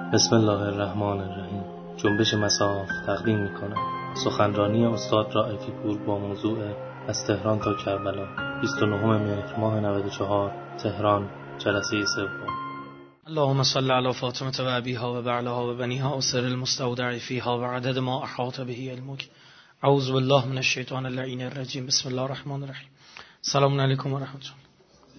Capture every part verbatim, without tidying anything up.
بسم الله الرحمن الرحیم. جنبش مصاف تقدیم می‌کند سخنرانی استاد رائفی پور با موضوع از تهران تا کربلا، بیست و نهم مهر ماه نود و چهار، تهران، جلسه سوم. اللهم صل علی فاطمه و ابیها و بعلها و بنیها و سر المستودع فیها و عدد ما احاط به علمک. اعوذ بالله من الشیطان اللعین الرجیم. بسم الله الرحمن الرحیم. سلام علیکم و رحمت الله.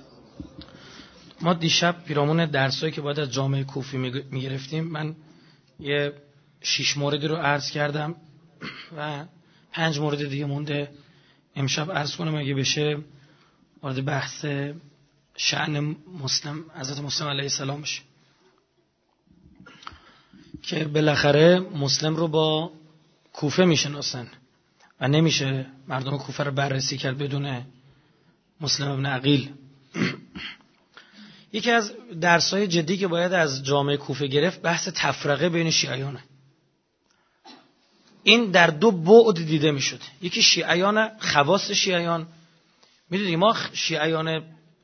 ما دیشب پیرامون درسایی که باید از جامعه کوفی میگرفتیم، من یه شش موردی رو عرض کردم و پنج مورد دیگه مونده. امشب عرض کنم اگه بشه وارد بحث شأن مسلم حضرت مسلم علیه السلام بشه که بالاخره مسلم رو با کوفه میشناسن و نمیشه مردم کوفه رو بررسی کرد بدون مسلم ابن عقیل. یکی از درس‌های جدی که باید از جامعه کوفه گرفت بحث تفرقه بین شیعیانه. این در دو بعد دیده میشد. یکی شیعیان خواص شیعیان، میدونید ما شیعیان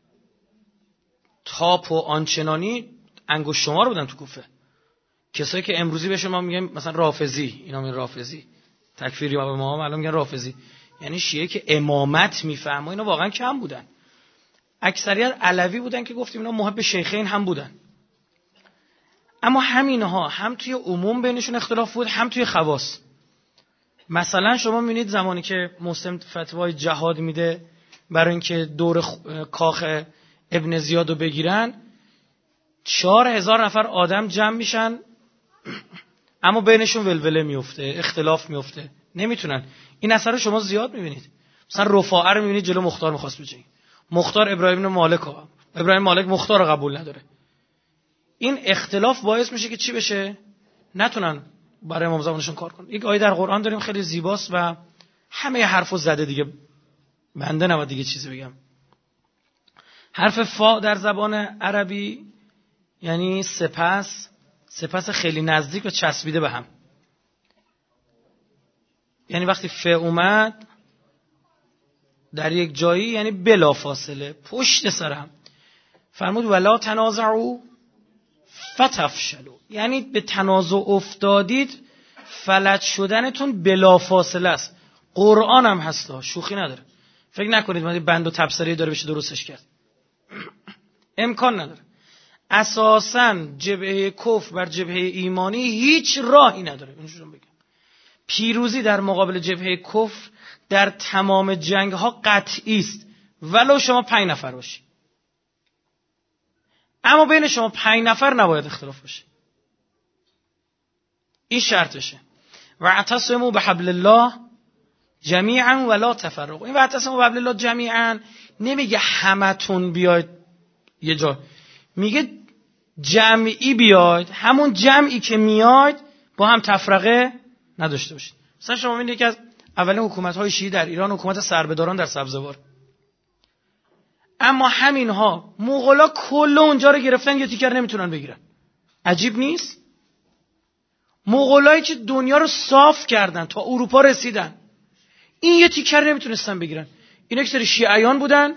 تاپ و آنچنانی انگشت شمار بودن تو کوفه. کسایی که امروزی بهشون ما میگیم مثلا رافضی، اینا میگن رافضی، تکفیری ما به ما معلوم میگن رافضی، یعنی شیعه که امامت میفهمه، اینا واقعا کم بودن. اکثریت علوی بودن که گفتیم اینا محب شیخین هم بودن. اما همینها هم توی عموم بینشون اختلاف بود، هم توی خواص. مثلا شما میبینید زمانی که مسلم فتوای جهاد میده برای اینکه دور کاخ ابن زیاد رو بگیرن، چهار هزار نفر آدم جمع میشن، اما بینشون ولوله میفته، اختلاف میفته، نمیتونن. این اثر رو شما زیاد میبینید. مثلا رفاعه رو میبینید جلو مختار میخواست بجنگه، مختار ابراهیم بن مالک ها. ابراهیم مالک مختار رو قبول نداره. این اختلاف باعث میشه که چی بشه؟ نتونن برای امام زمانشون کار کنن. یک آیه در قرآن داریم خیلی زیباست و همه حرفو زده دیگه، بنده نباید دیگه چیزی بگم. حرف فا در زبان عربی یعنی سپس، سپس خیلی نزدیک و چسبیده به هم. یعنی وقتی ف اومد در یک جایی یعنی بلا فاصله پشت سر هم. فرمود ولا تنازعوا فتفشلوا، یعنی به تنازع افتادید فلج شدنتون بلا فاصله است. قرآن هم هستا، شوخی نداره. فکر نکنید من بند و تبصره داره بشه درستش کرد. امکان نداره. اساساً جبهه کفر بر جبهه ایمانی هیچ راهی نداره. اینجوری بگم پیروزی در مقابل جبهه کفر در تمام جنگ ها قطعی است، ولو شما پنج نفر باشی. اما بین شما پنج نفر نباید اختلاف باشه. این شرطشه. واعتصموا بحبل الله جمیعا ولا تفرقوا. این واعتصموا بحبل الله جمیعا نمیگه همتون بیاید یه جا، میگه جمعی بیاید، همون جمعی که میاید با هم تفرقه نداشته باشید. مثلا شما میبینید که از اولین حکومت‌های شیعی در ایران حکومت سربداران در سبزوار، اما همینها مغولا کل اونجا رو گرفتن، یه تیکر نمیتونن بگیرن. عجیب نیست؟ مغولایی که دنیا رو صاف کردن تا اروپا رسیدن، این یه تیکر نمیتونستن بگیرن. این یک سری شیعیان بودن،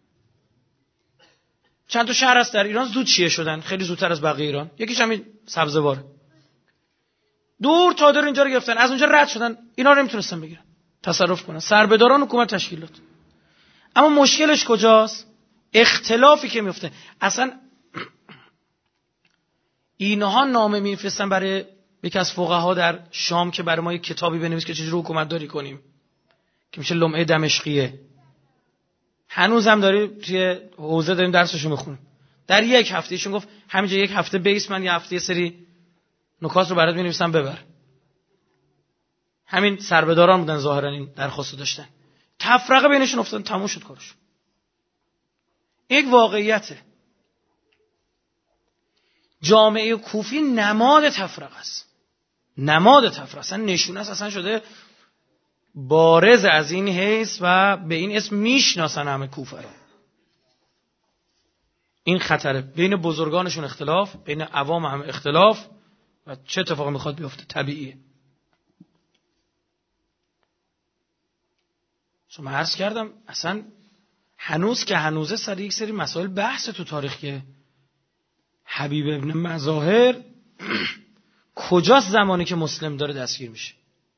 چند تا شهر هست در ایران زود شیعه شدن، خیلی زودتر از بقیه ایران. یکیش همین سبزوار. دور تا دور اینجا رو گرفتن، از اونجا رد شدن، اینا رو نمیتونستن بگیرن، تصرف کنن. سربداران حکومت تشکیل داد. اما مشکلش کجاست؟ اختلافی که میفته. اصلا اینها نامه میفرستن برای یکی از فقها در شام که برای ما یک کتابی بنویس که چجوری حکومت داری کنیم، که میشه لمعه دمشقیه. هنوزم داری توی حوزه داریم درسشو میخونیم. در یک هفته ایشون گفت همینجا یک هفته بیس، من یه هفته یه سری نکات رو برات می‌نویسم ببر. همین سربداران بودن ظاهرا این درخواستو داشتن. تفرقه بینشون افتاد، تموم شد کارش. یک واقعیته. جامعه کوفی نماد تفرقه است. نماد تفرقه است. اصلا نشونه است، اصلا شده بارز از این حیث و به این اسم میشناسن همه کوفه رو. این خطره. بین بزرگانشون اختلاف، بین عوام هم اختلاف و چه اتفاقی میخواد بیفته طبیعیه. شما عرض کردم اصلا هنوز که هنوزه سر یک سری مسائل بحث تو تاریخ که حبیب ابن مظاهر کجاست زمانی که مسلم داره دستگیر میشه؟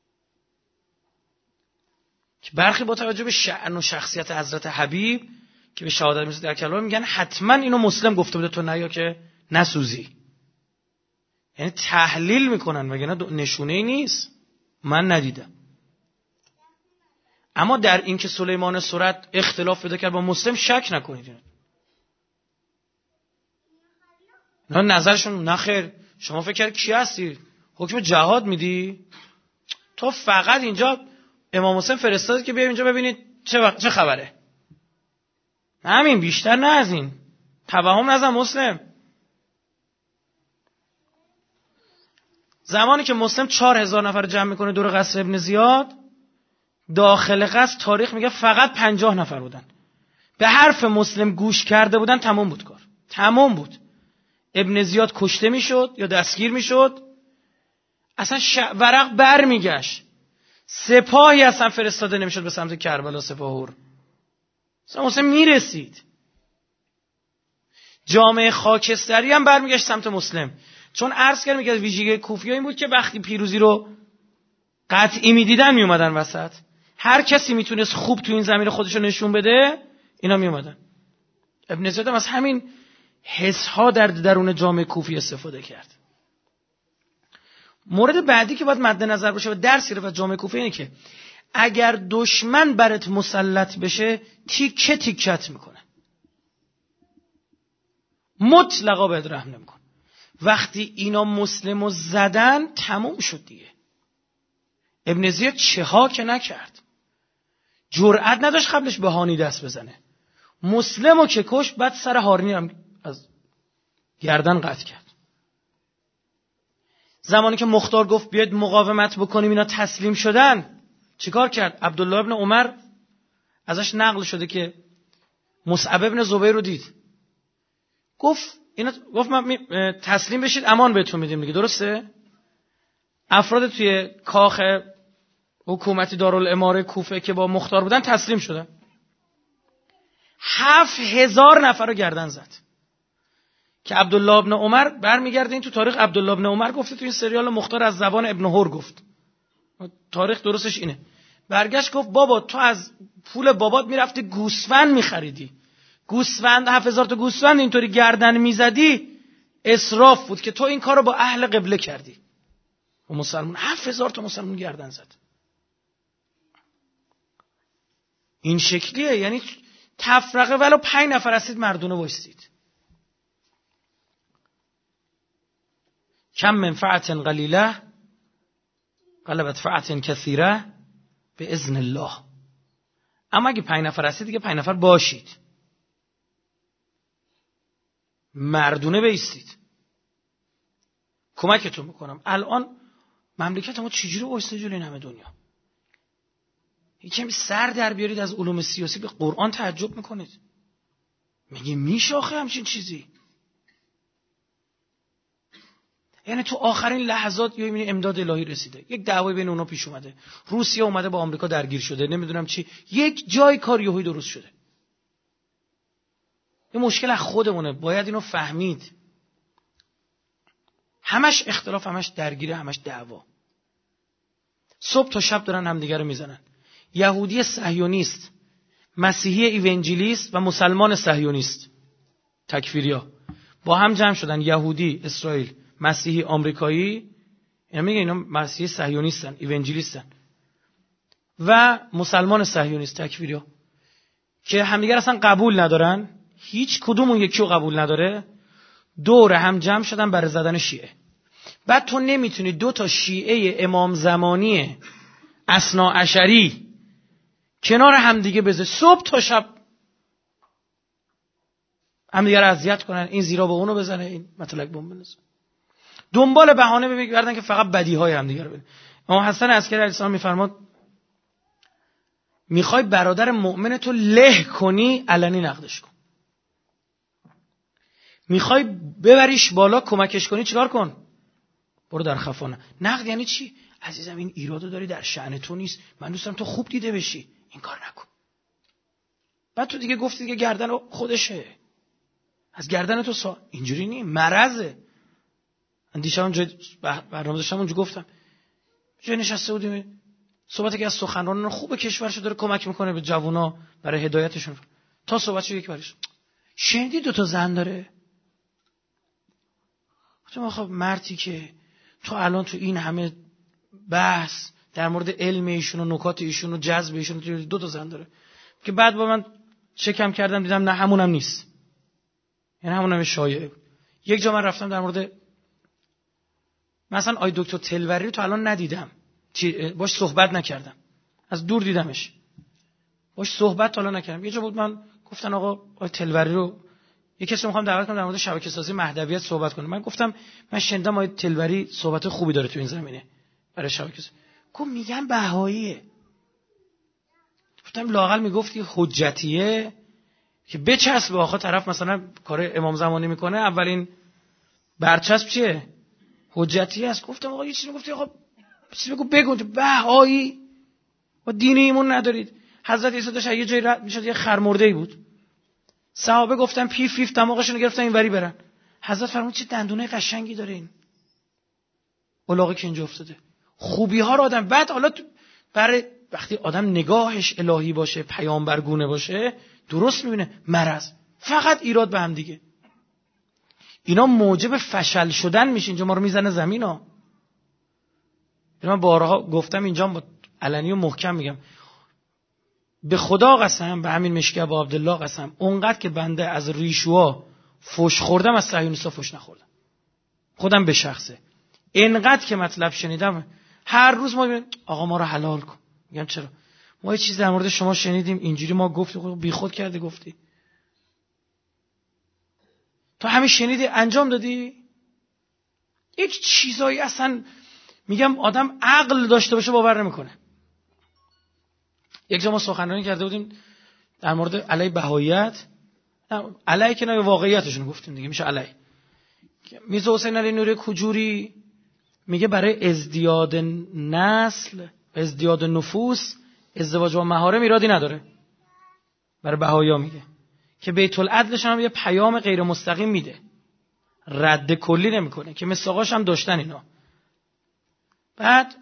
که برخی با توجه به شأن و شخصیت حضرت حبیب که به شهادت میرسه در کلام میگن حتما اینو مسلم گفته بوده تو نیا که نسوزی. یعنی تحلیل میکنن وگرنه نشونه ای نیست. من ندیدم. اما در این که سلیمان سرد اختلاف پیدا کرد با مسلم شک نکنید. نه نظرشون نخیر شما فکر کرد کی هستی؟ حکم جهاد میدی؟ تو فقط اینجا امام حسین فرستاد که بیایم اینجا ببینید چه وقت چه خبره. همین، بیشتر نه از این. توهم نزن مسلم. زمانی که مسلم چهار هزار نفر جمع میکنه دور قصر ابن زیاد، داخل قصر تاریخ میگه فقط پنجاه نفر بودن. به حرف مسلم گوش کرده بودن، تمام بود کار. تمام بود. ابن زیاد کشته میشد یا دستگیر میشد، اصلا ش... ورق بر میگشت، سپاهی اصلا فرستاده نمیشد به سمت کربلا سپاهور. اصلا مسلم میرسید. جامعه خاکستری هم برمیگشت سمت مسلم. چون عرض کردم که ویژگی کوفی‌ها این بود که وقتی پیروزی رو قطعی میدیدن میومدن وسط. هر کسی میتونست خوب تو این زمین خودشو نشون بده، اینا میومدن. ابن زیاد هم از همین حس‌ها در درون جامعه کوفی استفاده کرد. مورد بعدی که باید مد نظر باشه و درسی رو از جامعه کوفی اینه که اگر دشمن برات مسلط بشه تیکه تیکت میکنه، مطلقا بهت رحم نمیکنه. وقتی اینا مسلمو زدن تموم شد دیگه. ابن زیاد چه ها که نکرد، جرأت نداشت قبلش به هانی دست بزنه. مسلمو که کش، بعد سر هارنی هم از گردن قطع کرد. زمانی که مختار گفت بیاید مقاومت بکنیم اینا تسلیم شدن، چیکار کرد؟ عبدالله ابن عمر ازش نقل شده که مصعب ابن زبیر رو دید، گفت اینا گفت من تسلیم بشید امان بهتون میدیم دیگه، درسته؟ افراد توی کاخ حکومتی دارالاماره کوفه که با مختار بودن تسلیم شدن. هفت هزار نفر رو گردن زد که عبدالله ابن عمر برمیگرده. این تو تاریخ عبدالله ابن عمر گفته، تو این سریال مختار از زبان ابن هور گفت، تاریخ درستش اینه. برگشت گفت بابا تو از پول بابات میرفتی گوسفند میخریدی، گوسفند هفت هزار تا گوسفند اینطوری گردن میزدی، اسراف بود که تو این کارو با اهل قبله کردی. و مسلمان هفت هزار تا مسلمان گردن زد. این شکلیه. یعنی تفرقه ولو پنج نفر هستید مردونه وایسید. کم من فعت قلیله غلبت فعت کثیره به اذن الله. اما اگه پنج نفر هستید دیگه پنج نفر باشید، مردونه بیستید، کمکتون میکنم. الان مملکت ما چجوری وایسته جلوی این همه دنیا؟ یکم سر در بیارید از علوم سیاسی، به قرآن تعجب میکنید. میگه میشه آخه همچین چیزی؟ یعنی تو آخرین لحظات یا میبینی امداد الهی رسیده، یک دعوای بین اونا پیش اومده، روسیه اومده با آمریکا درگیر شده، نمیدونم چی، یک جای کار یهویی درست شده. این مشکل از خودمونه، باید اینو فهمید. همش اختلاف، همش درگیره، همش دعوا. صبح تا شب دارن همدیگه رو میزنن. یهودی صهیونیست، مسیحی ایونجلیست و مسلمان صهیونیست تکفیریا با هم جمع شدن. یهودی اسرائیل، مسیحی آمریکایی، اینا میگن اینا مسیحی صهیونیستن، ایونجلیستن، و مسلمان صهیونیست تکفیریا که همدیگه اصلا قبول ندارن، هیچ کدوم اون یکی رو قبول نداره، دور هم جمع شدن برای زدن شیعه. بعد تو نمیتونی دو تا شیعه امام زمانی اثنا عشری کنار هم دیگه بذاری، صبح تا شب هم دیگه رو اذیت کنن، این زیرا به اونو بزنه، این مطلق بمب بندازه، دنبال بهانه بگردن که فقط بدیهای هم دیگه رو ببینن. امام حسن عسکری علیه السلام میفرماد میخوای برادر مؤمن تو له کنی علنی نقدش کن، میخوای ببریش بالا کمکش کنی چیکار کن؟ برو در خفا. نقد یعنی چی؟ عزیزم این ایرادو داری، در شأن تو نیست، من دوستم تو خوب دیده بشی، این کار نکن. بعد تو دیگه گفتی دیگه گردن خودشه، از گردن تو سا اینجوری نی، مرضه. دیشب اونجا برنامه داشتم اونجا گفتم جای نشسته بودیم صحبت که از سخنرانان خوب کشورشو داره کمک میکنه به جوونا برای هدایتشون. تا صحبتشو یک بارش شنیدی دو تا زن داره؟ گفتم خب مردی که تو الان تو این همه بحث در مورد علم ایشون و نکات ایشون و جذب ایشون دو تا زن داره که بعد با من چکم کردم دیدم نه همونم نیست، یعنی همونم شایعه. یک جا من رفتم در مورد مثلا آی دکتر تلوری رو تو الان ندیدم، باش صحبت نکردم، از دور دیدمش، باش صحبت تا الان نکردم. یه جا بود من گفتن آقا آی تلوری رو یک کسی میخوام دعوت کنم در مورد شبکه سازی مهدویت صحبت کنه. من گفتم من شنیدم آی تلوری صحبت خوبی داره تو این زمینه برای شبکه سازی. گفت میگن بهاییه. گفتم لااقل میگفتی حجتیه که بچسب آخه طرف مثلا کار امام زمانی میکنه اولین برچسب چیه؟ حجتی است. گفتم آقا یه چیزی گفتی آقا چیزی بگو بگو بهایی و دین ایمون ندارید. حضرت عیسی داشت یه جایی رد میشد یه خرمرده‌ای بود، صحابه گفتن پیف پیف دماغشون رو گرفتن اینوری برن. حضرت فرمود چه دندونه قشنگی داره این الاغی که اینجا افتاده. خوبی ها رو آدم بعد حالا برای وقتی آدم نگاهش الهی باشه پیامبرگونه باشه درست میبینه. مرض فقط ایراد به هم دیگه، اینا موجب فشل شدن میشه. اینجا ما رو میزنه زمین ها. من بارها گفتم اینجا با علنی و محکم میگم به خدا قسم، به همین مشکب و عبدالله قسم، اونقدر که بنده از ریشوها فوش خوردم از صهیونیست‌ها فوش نخوردم خودم به شخصه. اینقدر که مطلب شنیدم هر روز ما آقا ما رو حلال کن. میگم چرا؟ ما یه چیز در مورد شما شنیدیم اینجوری ما گفتیم بی خود کرده گفتی. تو همین شنیدی انجام دادی؟ یک چیزایی اصلا میگم آدم عقل داشته باشه باور نمیکنه. یک جا ما سخنرانی کرده بودیم در مورد علی بهاییت، علی که نه واقعیتشون گفتیم دیگه میشه علی. میرزا حسین علی نوری کجوری میگه برای ازدیاد نسل، ازدیاد نفوس، ازدواج با محارم ایرادی نداره. برای بهایی‌ها میگه که بیت العدلش هم یه پیام غیر مستقیم میده، رد کلی نمیکنه که مساقاش هم داشتن اینا. بعد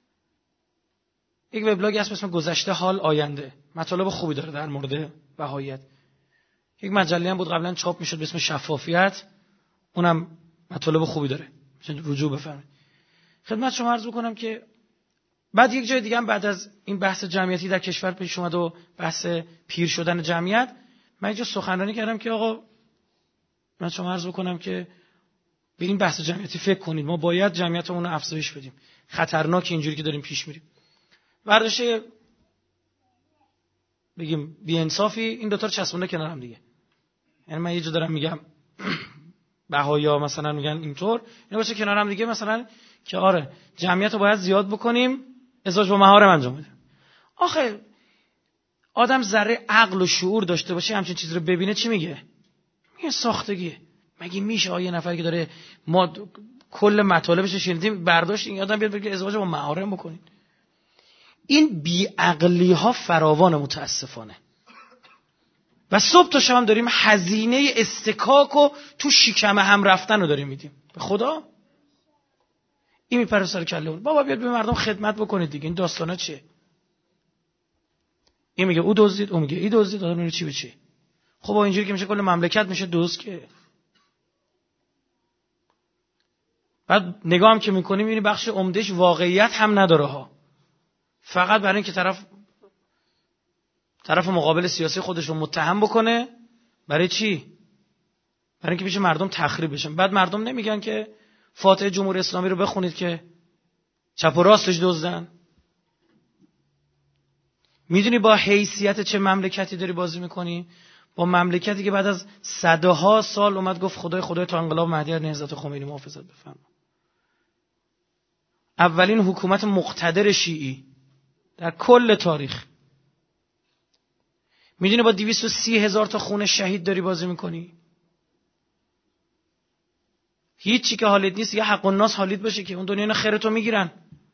یک وبلاگ هست به اسم گذشته حال آینده، مطالب خوبی داره در مورد بهاییت. یک مجله هم بود قبلا چاپ میشد به اسم شفافیت، اونم مطالب خوبی داره، میشه رجوع بفرمایید. خدمت شما عرض بکنم که بعد یک جای دیگه هم بعد از این بحث جمعیتی در کشور پیش اومد و بحث پیر شدن جمعیت، من اینجا سخنرانی کردم که آقا من شما عرض بکنم که به این بحث جمعیتی فکر کنید، ما باید جمعیتمون رو افزایش بدیم، خطرناک اینجوری که داریم پیش میریم. برداشته بگیم بی انصافی این دو تا رو چسبونده کنار هم دیگه. یعنی من یه جا دارم میگم بهایا مثلا میگن اینطور، اینا باشه کنار هم دیگه مثلا که آره جمعیت رو باید زیاد بکنیم، ازدواج با محارم انجام بدیم. آخه آدم ذره عقل و شعور داشته باشه همچین چیز رو ببینه چی میگه؟ میگه ساختگیه. مگه میشه آیه نفر که داره ما کل مطالبش رو شنیدیم برداشت این آدم بیاد بگه ازدواج با محارم بکنین؟ این بیعقلی ها فراوان متاسفانه. و صبح تا شب هم داریم هزینه استکاک و تو شکم هم رفتن رو داریم میدیم. به خدا این میپره سر کله اون. بابا بیاد به مردم خدمت بکنید دیگه. این داستانا چیه؟ این میگه او دزدید، اون میگه ای دزدید، آدم میره چی به چی. خب اینجوری که میشه کل مملکت میشه دزد که. بعد نگاه هم که میکنیم میبینی بخش عمدهش واقعیت هم نداره ها. فقط برای اینکه طرف طرف مقابل سیاسی خودش رو متهم بکنه. برای چی؟ برای اینکه پیش مردم تخریب بشن. بعد مردم نمیگن که فاتحه جمهوری اسلامی رو بخونید که چپ و راستش دزدن. میدونی با حیثیت چه مملکتی داری بازی میکنی؟ با مملکتی که بعد از صدها سال اومد گفت خدای خدای تا انقلاب مهدی نهضت خمینی محافظت بفرما. اولین حکومت مقتدر شیعی در کل تاریخ. میدونی با دویست و سی هزار تا خون شهید داری بازی میکنی؟ هیچی که حالیت نیست. یه حق الناس حالیت باشه که اون دنیا اینا خیرتو میگیرن.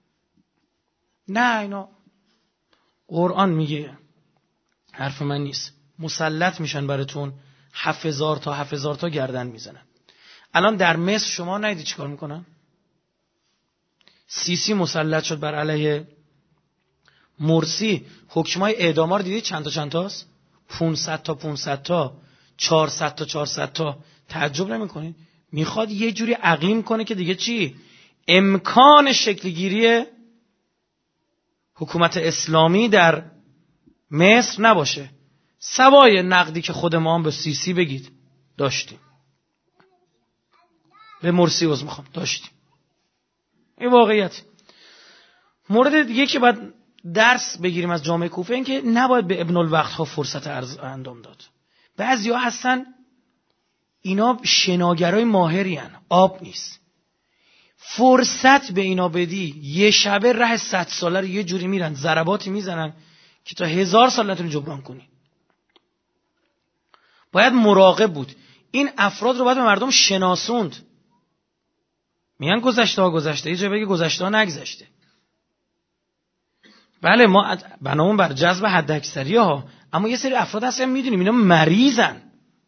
نه اینا قرآن میگه، حرف من نیست، مسلط میشن براتون، هفت هزار تا هفت هزار تا گردن میزنن. الان در مصر شما ندیدی چیکار میکنن؟ سیسی مسلط شد بر علیه مرسی، حکمای اعدام رو دیدید چند تا چند تاست؟ پانصد تا پانصد تا، چهارصد تا چهارصد تا. تعجب نمی‌کنید؟ میخواد یه جوری اقلیم کنه که دیگه چی؟ امکان شکلگیری حکومت اسلامی در مصر نباشه. سوای نقدی که خود ما هم به سیسی بگید داشتیم، به مرسی عذر میخوام داشتیم. این واقعیت. مورد دیگه که باید درس بگیریم از جامعه کوفه این که نباید به ابن الوقت ها فرصت انجام داد. بعضیا هستن اینا شناگرای ماهری هن. آب نیست. فرصت به اینا بدی یه شبه ره صد ساله رو یه جوری میرن ضرباتی میزنن که تا هزار سال نتونی جبران کنی. باید مراقب بود. این افراد رو باید به مردم شناسوند. میگن گذشته ها گذشته، یه جا بگه گذشته ها نگذشته. بله ما بنامون بر جذب حداکثری ها، اما یه سری افراد هستن میدونیم اینا مریضن،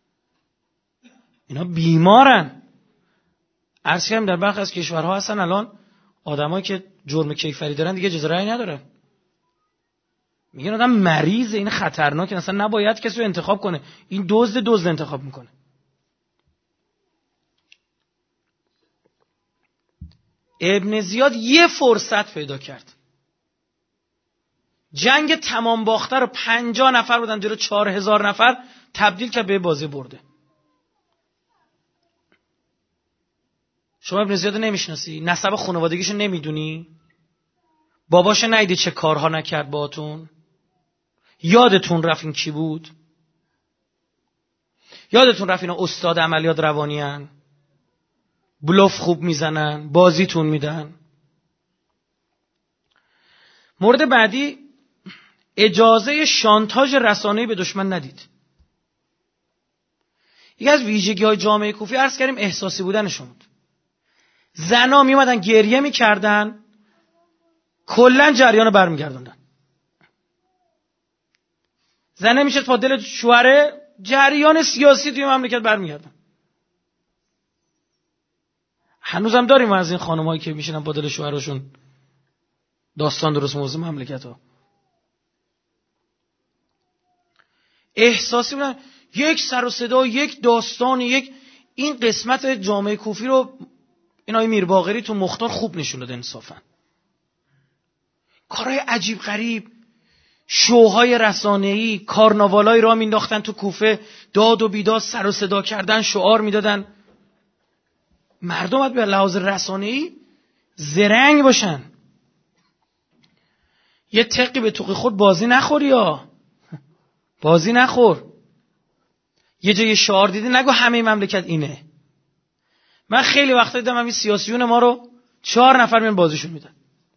اینا بیمارن. عرض کردم در برخی از کشورها هستن الان آدمایی که جرم کیفری دارن دیگه اجازه رأی ندارن. میگن آدم مریضه، این خطرناکه، اصلا نباید کسی رو انتخاب کنه، این دزد دزد انتخاب میکنه. ابن زیاد یه فرصت پیدا کرد، جنگ تمام باخته رو پنجاه نفر بودن جلو چهار هزار نفر تبدیل کرد به بازی برده. شما ابن زیاد نمیشناسی؟ نسب خانوادگیشو نمیدونی؟ باباشو ندیدی چه کارها نکرد باهاتون؟ یادتون رفت این کی بود؟ یادتون رفت اینا استاد عملیات روانی هن؟ بلوف خوب میزنن، بازیتون میدن. مورد بعدی، اجازه شانتاژ رسانه‌ای به دشمن ندید. یکی از ویژگی‌های جامعه کوفی عرض کردیم احساسی بودنشون بود. زنا می اومدن گریه میکردن، کلا جریان رو برمیگردوندن. زنه میشه تا دل شوهره، جریان سیاسی توی مملکت برمیگردن. هنوزم داریم از این خانمایی که میشینن با دل شوهرشون داستان درست موضوع مملکت ها. احساسی بودن، یک سر و صدا، یک داستان، یک این قسمت جامعه کوفی رو اینای میرباقری تو مختار خوب نشون داد انصافا. کارهای عجیب غریب، شوهای رسانه‌ای، کارناوالای را مینداختن تو کوفه، داد و بیداد، سر و صدا کردن، شعار میدادن. مردم باید به لحاظ رسانه‌ای زرنگ باشن. یه تقی به توقی خود بازی نخوری یا بازی نخور. یه جای شعار دیدی نگو همه مملکت اینه. من خیلی وقتا دیدم همین سیاسیون ما رو چهار نفر میان بازیشون میدن.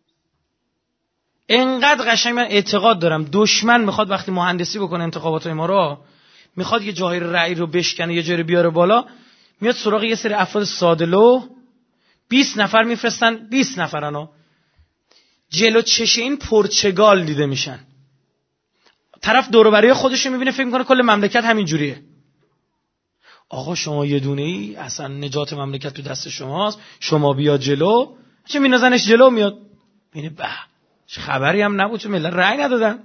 انقدر قشنگ من اعتقاد دارم دشمن میخواد وقتی مهندسی بکنه انتخابات ما رو، میخواد یه جای رأی رو بشکنه، یه جای رو بیاره بالا، میاد سراغ یه سری افراد ساده‌لوح، بیست نفر میفرستن، بیست نفرانو جلو چشه این پرتغال دیده میشن. طرف دور و برای خودش رو میبینه فکر میکنه کل مملکت همین جوریه. آقا شما یه دونه ای، اصلا نجات مملکت تو دست شماست، شما بیا جلو. چه مینازنش جلو میاد ببینه به چه خبری هم نبود، چه ملت رأی ندادن.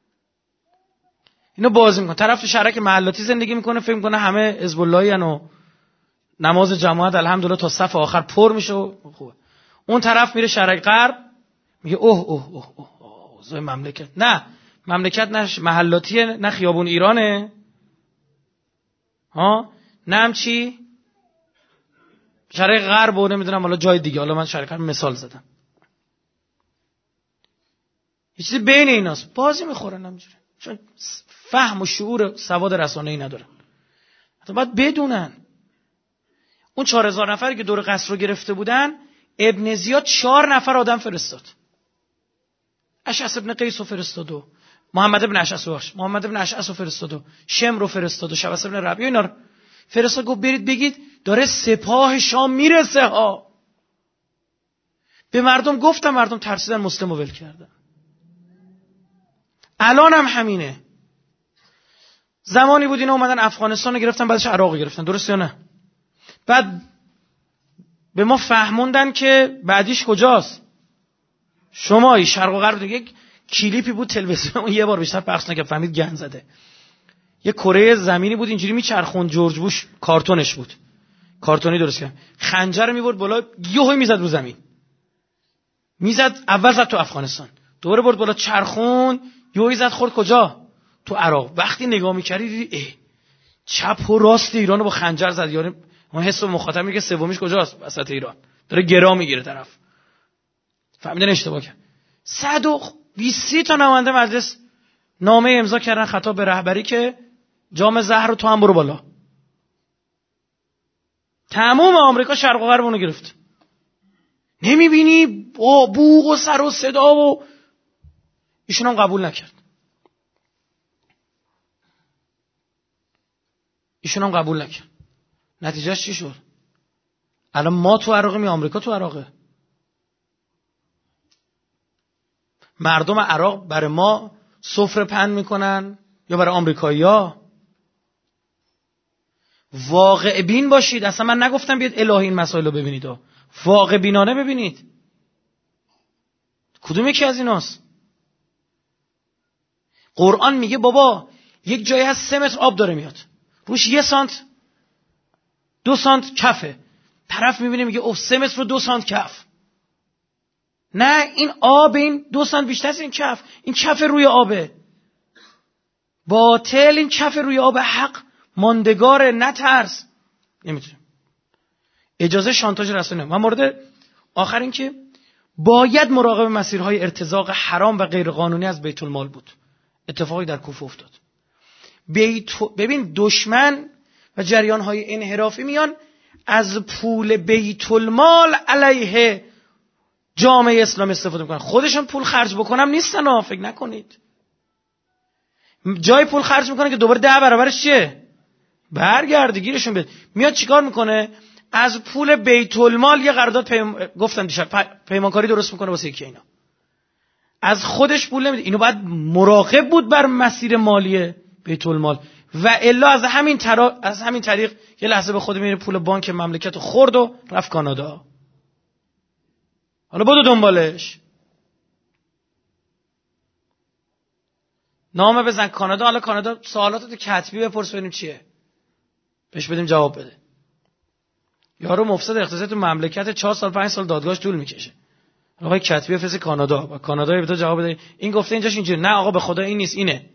اینو بازی میکنه. طرف تو شهرک محلاتی زندگی میکنه فکر میکنه همه حزب اللهی ان و نماز جماعت الحمدلله تا صف آخر پر میشه و خوبه. اون طرف میره شهرک غرب میگه اوه اوه اوه اوه اوه مملکت نه مملکت نه محلاتیه نه خیابون ایرانه ها نه هم چی شهرک غرب و نمیدونم حالا جای دیگه. حالا من شهرک غرب مثال زدم. یه چیزی بین ایناست، بازی میخورن همینجوری چون فهم و شعور سواد رسانه‌ای ندارن. حتی باید بدونن اون چهار هزار نفری که دور قصر رو گرفته بودن، ابن زیاد چهار نفر آدم فرستاد. اشعث ابن قیس رو فرستاد و محمد ابن اشعث رو محمد ابن اشعث رو فرستاد و شم رو فرستاد و شبس ابن ربیع اینا رو فرستاد. گفت برید بگید داره سپاه شام میرسه ها. به مردم گفتم، مردم ترسیدن، مسلم رو ول کردن. الان هم همینه. زمانی بود اینا اومدن افغانستان رو گرفتن، بعدش عراق رو گرفتن، درست یا نه؟ بعد به ما فهموندن که بعدیش کجاست. شمایی شرق و غرب. یک کلیپی بود تلویزیون یه بار بیشتر پخش نکرد، فهمید گند زده. یه کره زمینی بود اینجوری میچرخوند، جورج بوش کارتونش بود، کارتونی درست کرد، خنجر میبرد بالا یهو میزد رو زمین، میزد اول زد تو افغانستان، دوباره برد بالا چرخون یهو زد خورد کجا؟ تو عراق. وقتی نگاه میکردی دیدی اه چپ و راست ایرانو با خنجر زد. یعنی اون حس مخاطب میگه سومیش کجاست؟ وسط ایران داره گرا میگیره طرف. فهمیدن اشتباه کرد. صد و بیست تا نماینده مجلس نامه امضا کردن خطاب به رهبری که جام زهر رو تو هم برو بالا. تمام آمریکا شرق و غرب اونو گرفت. نمیبینی با بوق و سر و صدا و ایشون هم قبول نکرد. ایشون هم قبول نکرد. نتیجهش چی شد؟ الان ما تو عراقیم یا آمریکا تو عراقه؟ مردم عراق برای ما سفره پهن میکنن یا برای آمریکایی‌ها؟ واقع بین باشید. اصلا من نگفتم بیاد الهی این مسائل رو ببینید، ها. واقع بینانه ببینید. کدوم یکی از ایناست؟ قرآن میگه بابا یک جایی هست سه متر آب داره میاد، روش یه سانت دو سانت کفه. طرف میبینه میگه اوه سه متر و دو سانت کف. نه، این آب این دو سانت بیشتر از این کف. این کف روی آبه. باطل این کف روی آب، حق ماندگاره. نترس. نمیتونه. اجازه شانتاژ رسانه. من مورد آخر این که باید مراقب مسیرهای ارتزاق حرام و غیر قانونی از بیت المال بود. اتفاقی در کوفه افتاد. بیت ببین دشمن و جریان‌های انحرافی میان از پول بیت المال علیه جامعه اسلام استفاده میکنن. خودشون پول خرج بکنم نیستن ها، فکر نکنید. جای پول خرج میکنه که دوباره ده برابرش چیه؟ برگرده گیرشون بده. میاد چیکار میکنه؟ از پول بیت المال یه قرارداد پیم... گفتم دیشب پیمانکاری درست میکنه واسه یکی اینا. از خودش پول نمیده. اینو باید مراقب بود بر مسیر مالی بیت المال و الا از همین ترا... از همین طریق یه لحظه به خود میره پول بانک مملکت خورد و رفت کانادا. حالا برو دنبالش. نامه بزن کانادا. حالا کانادا سوالاتو کتبی بپرس ببینیم چیه، بهش بدیم جواب بده. یارو مفسد اقتصادی تو مملکت چهار سال پنج سال دادگاهش طول میکشه. آقا کتبی بفرست کانادا و کانادا به تو جواب بده. این گفته اینجاش اینجوری. نه آقا به خدا این نیست، اینه.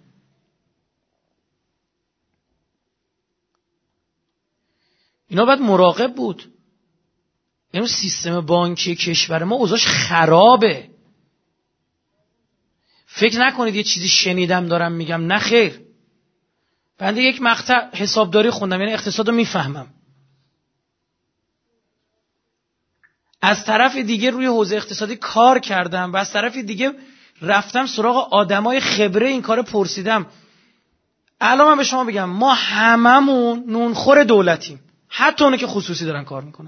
اینا باید مراقب بود. یعنی سیستم بانکی کشور ما اوضاعش خرابه. فکر نکنید یه چیزی شنیدم دارم میگم، نه خیر. بنده یک مقطع حسابداری خوندم، یعنی اقتصاد رو میفهمم. از طرف دیگه روی حوزه اقتصادی کار کردم و از طرف دیگه رفتم سراغ آدمای خبره این کار پرسیدم. الان من به شما بگم ما هممون نونخور دولتیم، حتی اونه که خصوصی دارن کار میکنن.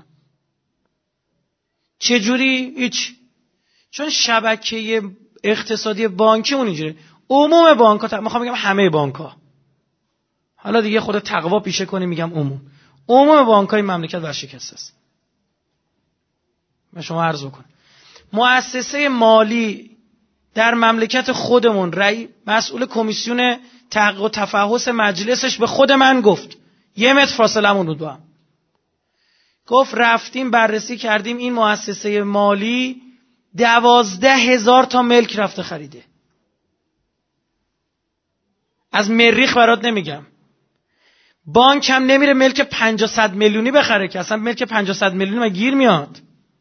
چجوری؟ هیچ. چون شبکه اقتصادی بانکی اون اینجوره. عموم بانک‌ها، میخوام بگم همه بانک‌ها، حالا دیگه خود تقوا پیشه کنی میگم عموم عموم بانک‌های مملکت ورشکسته است. من شما عرض بکنم مؤسسه مالی در مملکت خودمون رئی مسئول کمیسیون تحقیق و تفحص مجلسش به خود من گفت، یه متر فاصلمون بود با هم، گفت رفتیم بررسی کردیم این مؤسسه مالی دوازده هزار تا ملک رفته خریده. از مریخ برات نمیگم. بانک هم نمیره ملک پنجاه صد میلیونی بخره که اصلا ملک پنجاه صد میلیونی ما گیر میاد.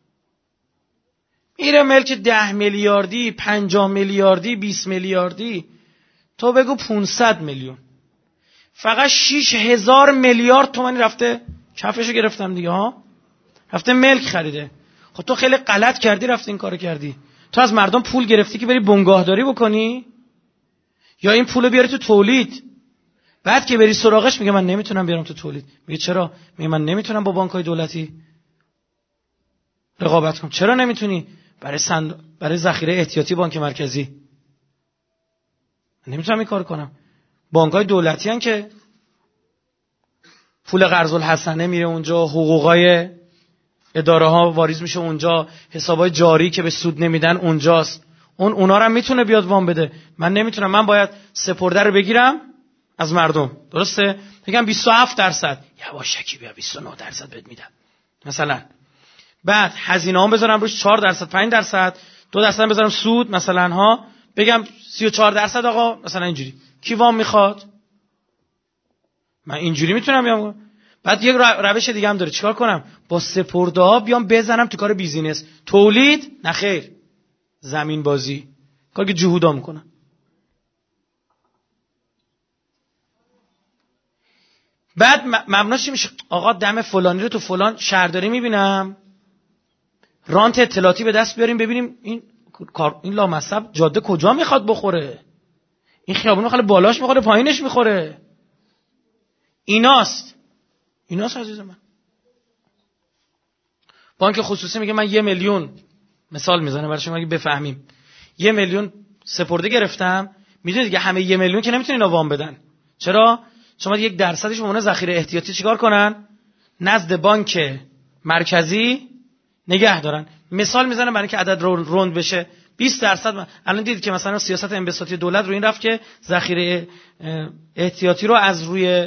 میره ملک ده میلیاردی، پنجاه میلیاردی، بیست میلیاردی، تو بگو پانصد میلیون. فقط شش هزار میلیارد تومانی رفته کفشو گرفتم دیگه ها. رفته ملک خریده. خب تو خیلی غلط کردی رفتی این کارو کردی. تو از مردم پول گرفتی که بری بنگاهداری بکنی یا این پولو بیاری تو تولید. بعد که بری سراغش میگه من نمیتونم بیارم تو تولید. میگه چرا؟ میگه من نمیتونم با بانک‌های دولتی رقابت کنم. چرا نمیتونی؟ برای سند... برای ذخیره احتیاطی بانک مرکزی نمیتونم این کار کنم. بانک‌های دولتی ان که پول قرض الحسنه میره اونجا، حقوقای اداره ها واریز میشه اونجا، حسابای جاری که به سود نمیدن اونجاست. اون اونا رو هم میتونه بیاد وام بده. من نمیتونم، من باید سپرده رو بگیرم از مردم، درسته؟ بگم بیست و هفت درصد، یواشکی بیا بیست و نه درصد بهت میدم مثلا. بعد هزینه هم بذارم روش چهار درصد پنج درصد، دو درصد بذارم سود مثلا ها، بگم سی و چهار درصد آقا مثلا. اینجوری کی وام میخواد؟ من اینجوری میتونم بیام. بعد یک روش دیگه هم داره، چیکار کنم؟ با سپرده ها بیام بزنم تو کار بیزینس، تولید نه خیر، زمین بازی، کاری که جهودا میکنن. بعد مبناش میشه آقا دم فلانی رو تو فلان شهرداری میبینم، رانت اطلاعاتی به دست بیاریم ببینیم این کار این لامصب جاده کجا میخواد بخوره، این خیابون میخواد بالاش میخوره پایینش میخوره. ایناست ایناست عزیز من. بانک خصوصی میگه من یه میلیون، مثال میزنه برای شما اگه بفهمیم، یه میلیون سپرده گرفتم. میدونید دیگه همه یه میلیون که نمیتونن اینا وام بدن. چرا؟ شما یک درصدش به عنوان ذخیره احتیاطی چیکار کنن؟ نزد بانک مرکزی نگه دارن. مثال میزنم برای اینکه عدد روند بشه. بیست درصد من... الان دیدید که مثلا سیاست انبساطی دولت رو این رفت که ذخیره احتیاطی رو از روی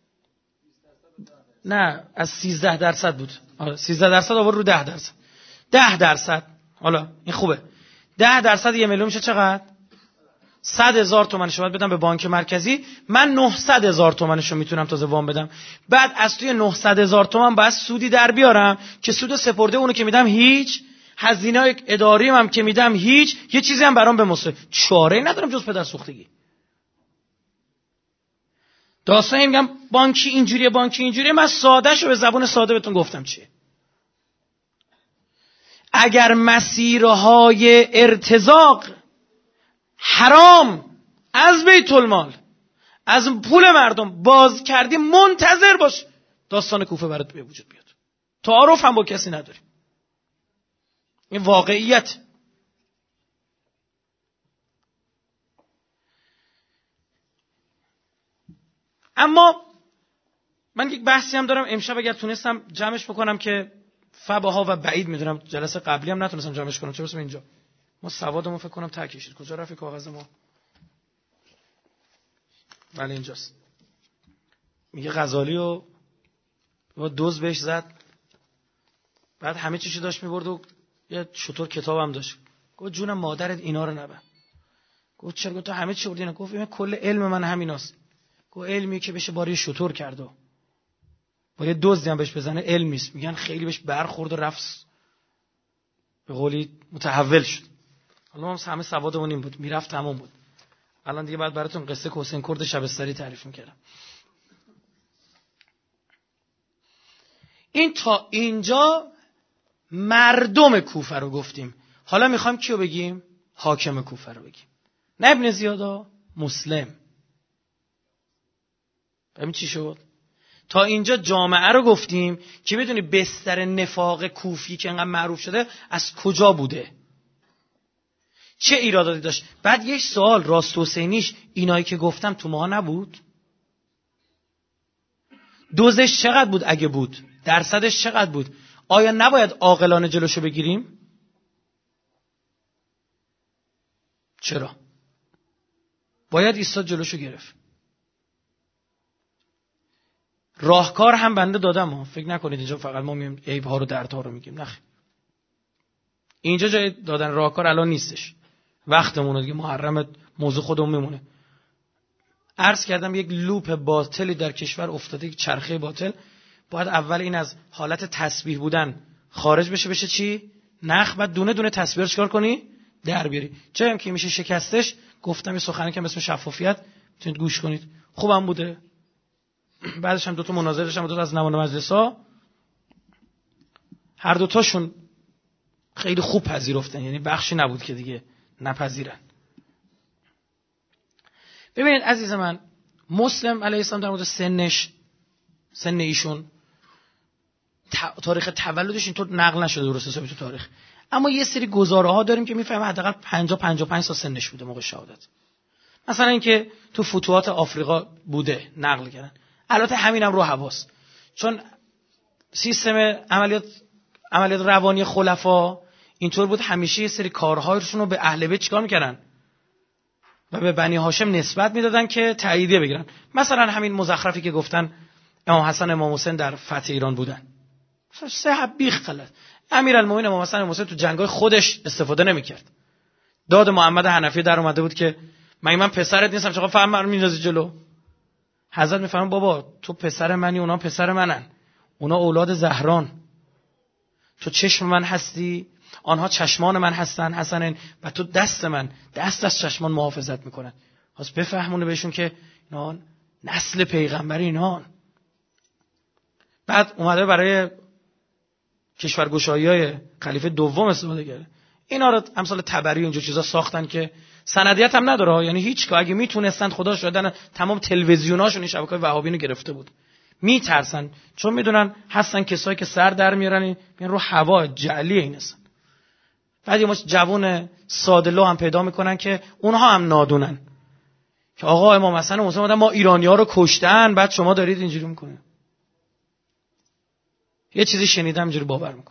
نه از سیزده درصد بود، آره سیزده درصد آورد رو ده درصد. ده درصد حالا این خوبه. ده درصد یه میلیون میشه چقدر؟ صد هزار تومانش باید بدم به بانک مرکزی. من نهصد هزار تومانش رو میتونم تازه وام بدم. بعد از توی نهصد هزار تومان باید سودی در بیارم که سود سپرده اونو که میدم هیچ، هزینه اداری هم که میدم هیچ، یه چیزی هم برام به مصرف. چاره‌ای ندارم جز پدر سوختگی. داستان میگم بانکی اینجوریه بانکی اینجوریه، من سادهشو به زبون ساده بهتون گفتم چیه. اگر مسیرهای ارتزاق حرام از بیت المال، از پول مردم باز کردی، منتظر باش داستان کوفه برات به وجود بیاد. تعارف هم با کسی نداریم، این واقعیت. اما من یک بحثی هم دارم امشب، اگر تونستم جمعش بکنم که فباها و بعید میدونم، جلسه قبلی هم نتونستم جمعش کنم، چه برسه اینجا. ما سوادمون فکر کنم ته کشید. کجا رفت کاغذ ما؟ بله اینجاست. میگه غزالی و با دوز بهش زد، بعد همه چیشو داشت میبرد و یه شطور کتابم داشت. گفت جون مادرت اینا رو نبر. گفت چرا؟ گفت تو همه چی بردی اینا. گفت این کل علم من همیناست. گفت علمی که بشه باری شطور کرد و با یه دزدی هم بهش بزنه علم نیست. میگن خیلی بهش برخورد و رفت به قولی متحول شد. حالا ما همه سوادمون این بود، میرفت تمام بود. الان دیگه بعد براتون قصه حسین کرد شبستری تعریف میکردم. این تا اینجا مردم کوفه رو گفتیم. حالا میخوایم کیو بگیم؟ حاکم کوفه رو بگیم. نه ابن زیادا، مسلم. ببین چی شد؟ تا اینجا جامعه رو گفتیم که بدونی بستر نفاق کوفی که انقدر معروف شده از کجا بوده، چه ایراداتی داشت. بعد یک سوال، راست حسینیش اینایی که گفتم تو ما نبود؟ دوزش چقدر بود اگه بود؟ درصدش چقدر بود؟ آیا نباید عاقلانه جلوشو بگیریم؟ چرا؟ باید ایستاد جلوشو گرفت. راهکار هم بنده دادم ها. فکر نکنید اینجا فقط ما میگیم عیب‌ها رو دردها رو میگیم. نه، اینجا جای دادن راهکار الان نیستش. وقتمون دیگه محرم موضوع خودمون میمونه. عرض کردم یک لوپ باطلی در کشور افتاده، یک چرخه باطل. باید اول این از حالت تسبیح بودن خارج بشه، بشه چی؟ نخ. بعد دونه دونه تسبیح رو چیکار کنی؟ در بیاری. چه هم که میشه شکستش. گفتم یه سخنی که اسم شفافیت، میتونید گوش کنید. خوبم بوده. بعدش هم دو تا مناظره داشتم، دو تا از نماینده مجلس‌ها، هر دو تاشون خیلی خوب پذیرفتن، یعنی بخشی نبود که دیگه نپذیرن. ببینید عزیز من، مسلم علیه السلام در مورد سنش، سن ایشون، تاریخ تولدش اینطور نقل نشده درست حسابی تو تاریخ، اما یه سری گزاره ها داریم که میفهمه حداقل پنجاه پنجاه و پنج سال سنش بوده موقع شهادت. مثلا اینکه تو فتوحات آفریقا بوده، نقل کردن. البته همینم رو حواس، چون سیستم عملیات عملیات روانی خلفا اینطور بود، همیشه یه سری کارهایشون رو به اهل بیت چیکار میکردن و به بنی هاشم نسبت میدادن که تاییدیه بگیرن. مثلا همین مزخرفی که گفتن امام حسن امام حسین در فتح ایران بودن، سه بیخ غلط. امیرالمومنین امام حسن امام حسین تو جنگای خودش استفاده نمیکرد. داد محمد حنفی در اومده بود که من من پسرت نیستم چقدر فهم منو میندازی جلو. حضرت میفهمن بابا تو پسر منی، اونا پسر منن، اونا اولاد زهران، تو چشم من هستی، آنها چشمان من هستن حسنین، و تو دست من، دست از چشمان محافظت میکنن. خواست بفهمونه بهشون که اینا نسل پیغمبر اینان. بعد اومده برای کشورگشایی‌های خلیفه دوم استفاده کرده. اینا رو امثال تبری و اینجور چیزا ساختن که سندیت هم نداره، یعنی هیچ که اگه میتونستن خدا شدن تمام تلویزیوناشون این شبکه‌های وهابی رو گرفته بود. میترسن چون میدونن هستن کسایی که سر در میارن میان رو هوا جعلی این هستن. بعد یه مش جوون ساده‌لو هم پیدا میکنن که اونها هم نادونن که آقا امام حسن موسی اومدن ما ایرانی‌ها رو کشتن، بعد شما دارید اینجوری میکنید. یه چیزی شنیدم اینجوری باور میکنم.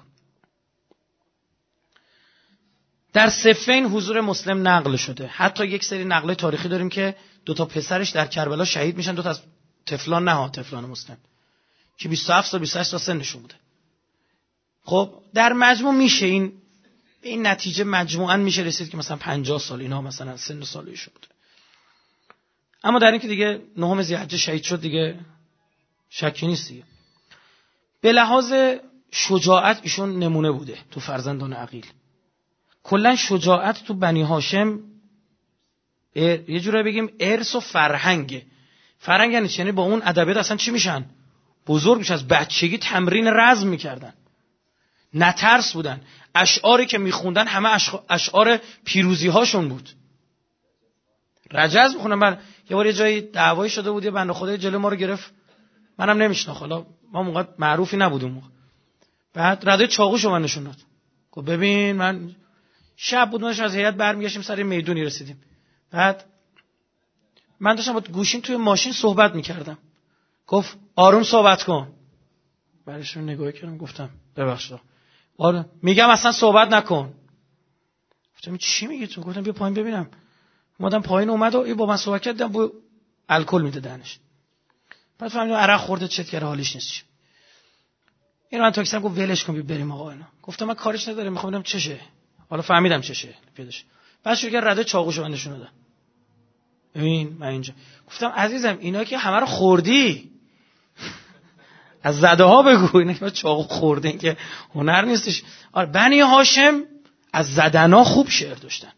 در صفین حضور مسلم نقل شده. حتی یک سری نقل تاریخی داریم که دو تا پسرش در کربلا شهید میشن، دو تا از طفلان، نه ها طفلان مسلم، که بیست و هفت سال بیست و هشت سال سنشون بوده. خب در مجموع میشه این این نتیجه مجموعاً میشه رسید که مثلا پنجاه سال اینا مثلا سن و سالشون بوده. اما در این که دیگه نهم ذی‌حجه شهید شد دیگه شکی نیست دیگه. به لحاظ شجاعت ایشون نمونه بوده تو فرزندان عقیل. کلا شجاعت تو بنی هاشم یه جوری بگیم ارث و فرهنگه. فرهنگ یعنی چی؟ یعنی با اون ادبیات اصلا چی میشن؟ بزرگ میشن. از بچگی تمرین رزم میکردن، نترس بودن. اشعاری که میخوندن همه اشعار پیروزی هاشون بود. رجز میخونن. من یه بار یه جایی دعوایی شده بود، یه بنده خدای جلو ما رو گرفت، منم نمیشناخت، حالا ما موقع معروفی نبودیم موقع. بعد رده چاقوشو من نشون داد. گفت ببین من شب بود، از هیئت برمیگشتیم سر میدونی رسیدیم. بعد من داشتم با گوشیم توی ماشین صحبت میکردم. گفت آروم صحبت کن. برایش نگاه کردم گفتم ببخشید. آره میگم اصلا صحبت نکن. گفتم چی میگی تو؟ گفتم بیا پایین ببینم. اومدم پایین، اومد و با من صحبت کردم، با الکل میده دهنش. بعد فهمیدم عرق خورده چت کرده حالیش نیست. اینو من تاکسیم گفت ولش کن بریم آقا اینا. گفتم من کارش ندارم، میخوام ببینم چشه. حالا فهمیدم چشه پیداش. بعد شروع کرد رده چاقوشو من نشون داد. ببین من اینجا گفتم عزیزم اینا که همه رو خوردی. از زده ها بگو، اینا که چاقو خوردن که هنر نیستش. آره بنی هاشم از زدنا خوب شعر داشتن،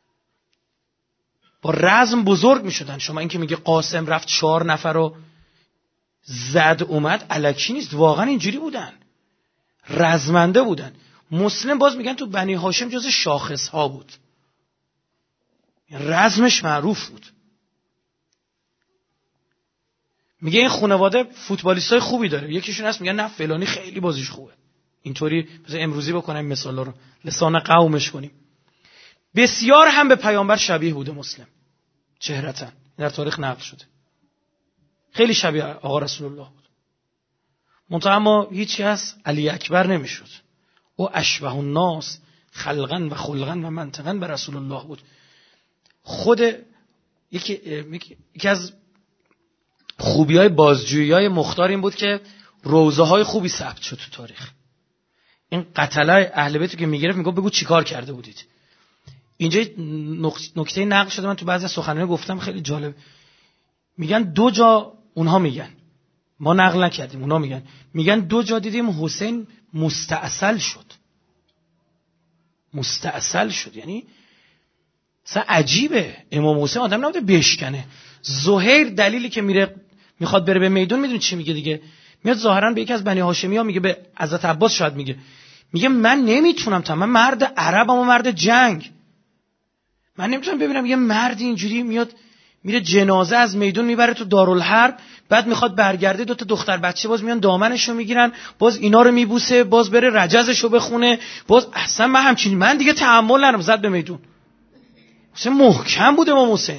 با رزم بزرگ می شدن. شما این که میگه قاسم رفت چهار نفر رو زد اومد الکی نیست، واقعا اینجوری بودن، رزمنده بودن. مسلم باز میگن تو بنی هاشم جز شاخص ها بود، رزمش معروف بود. میگه این خانواده فوتبالیستای خوبی داره، یکیشون هست میگن نه فلانی خیلی بازیش خوبه. اینطوری مثلا امروزی بکنیم مثالا رو لسان قومش کنیم. بسیار هم به پیامبر شبیه بوده مسلم، چهرتن در تاریخ نقل شده، خیلی شبیه آقا رسول الله بود. منتها اما هیچی از علی اکبر نمیشد. او اشبه الناس خلقا و خلقا و منطقا به رسول الله بود. خود یکی یکی از خوبی‌های بازجویی‌های مختار این بود که روزه‌های خوبی ثبت شد تو تاریخ. این قتلای اهل بیت که میگرفت میگفت بگو چیکار کرده بودید. اینجا نکته نقل شده، من تو بعضی سخنرانی گفتم خیلی جالب. میگن دو جا، اونها میگن ما نقل نکردیم، اونها میگن میگن دو جا دیدیم حسین مستعسل شد. مستعسل شد یعنی اصلا عجیبه. امام حسین آدم نبوده بشکنه. زهیر دلیلی که میره میخواد بره به میدون میدونی چی میگه دیگه؟ میاد ظاهرا به یکی از بنی هاشمی ها میگه، به حضرت عباس شاید میگه، میگه من نمیتونم تا من مرد عربم و مرد جنگ، من نمیتونم ببینم یه مرد اینجوری میاد میره جنازه از میدون میبره تو دارالحرب، بعد میخواد برگرده دو تا دختر بچه باز میان دامنشو میگیرن، باز اینا رو میبوسه، باز بره رجزشو بخونه، باز اصلا من همچین من دیگه تحمل ندارم، زد به میدون. حسین محکم بود امام حسین.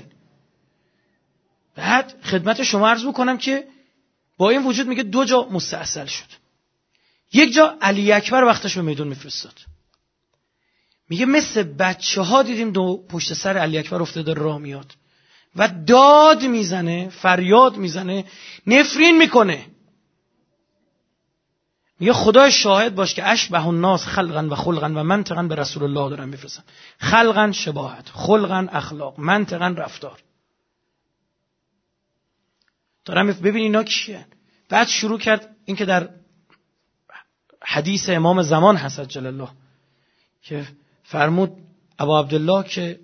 بعد خدمت شما عرض بکنم که با این وجود میگه دو جا مستعسل شد. یک جا علی اکبر وقتش به میدون میفرستاد، میگه مثل بچه ها دیدیم دو پشت سر علی اکبر افتاده راه میاد و داد میزنه، فریاد میزنه، نفرین میکنه. میگه خدای شاهد باش که اشبه الناس خلقا و خلقا و منطقا به رسول الله دارم میفرستم. خلقا شباهت، خلقا اخلاق، منطقا رفتار. دارم ببین اینا کیه. بعد شروع کرد این که در حدیث امام زمان هست جل الله که فرمود ابا عبدالله که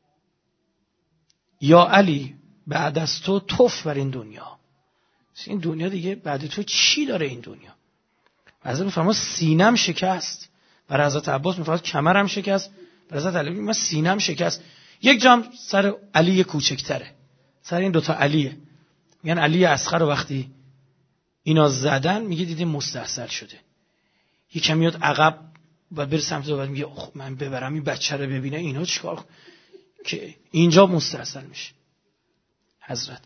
یا علی بعد از تو توف بر این دنیا. این دنیا دیگه بعد تو چی داره این دنیا؟ حضرت میفرماد سینم شکست. برای حضرت عباس میفرماد کمرم شکست. برای حضرت علی میفرماد سینم شکست. یک جام سر علی کوچکتره، سر این دوتا علیه. میگن علی اصغر رو وقتی اینا زدن میگه دیدیم مستحصل شده، یکم میاد عقب و بر سمت بعد میگه من ببرم این بچه رو ببینه اینا چیکار که اینجا مستحصل میشه. حضرت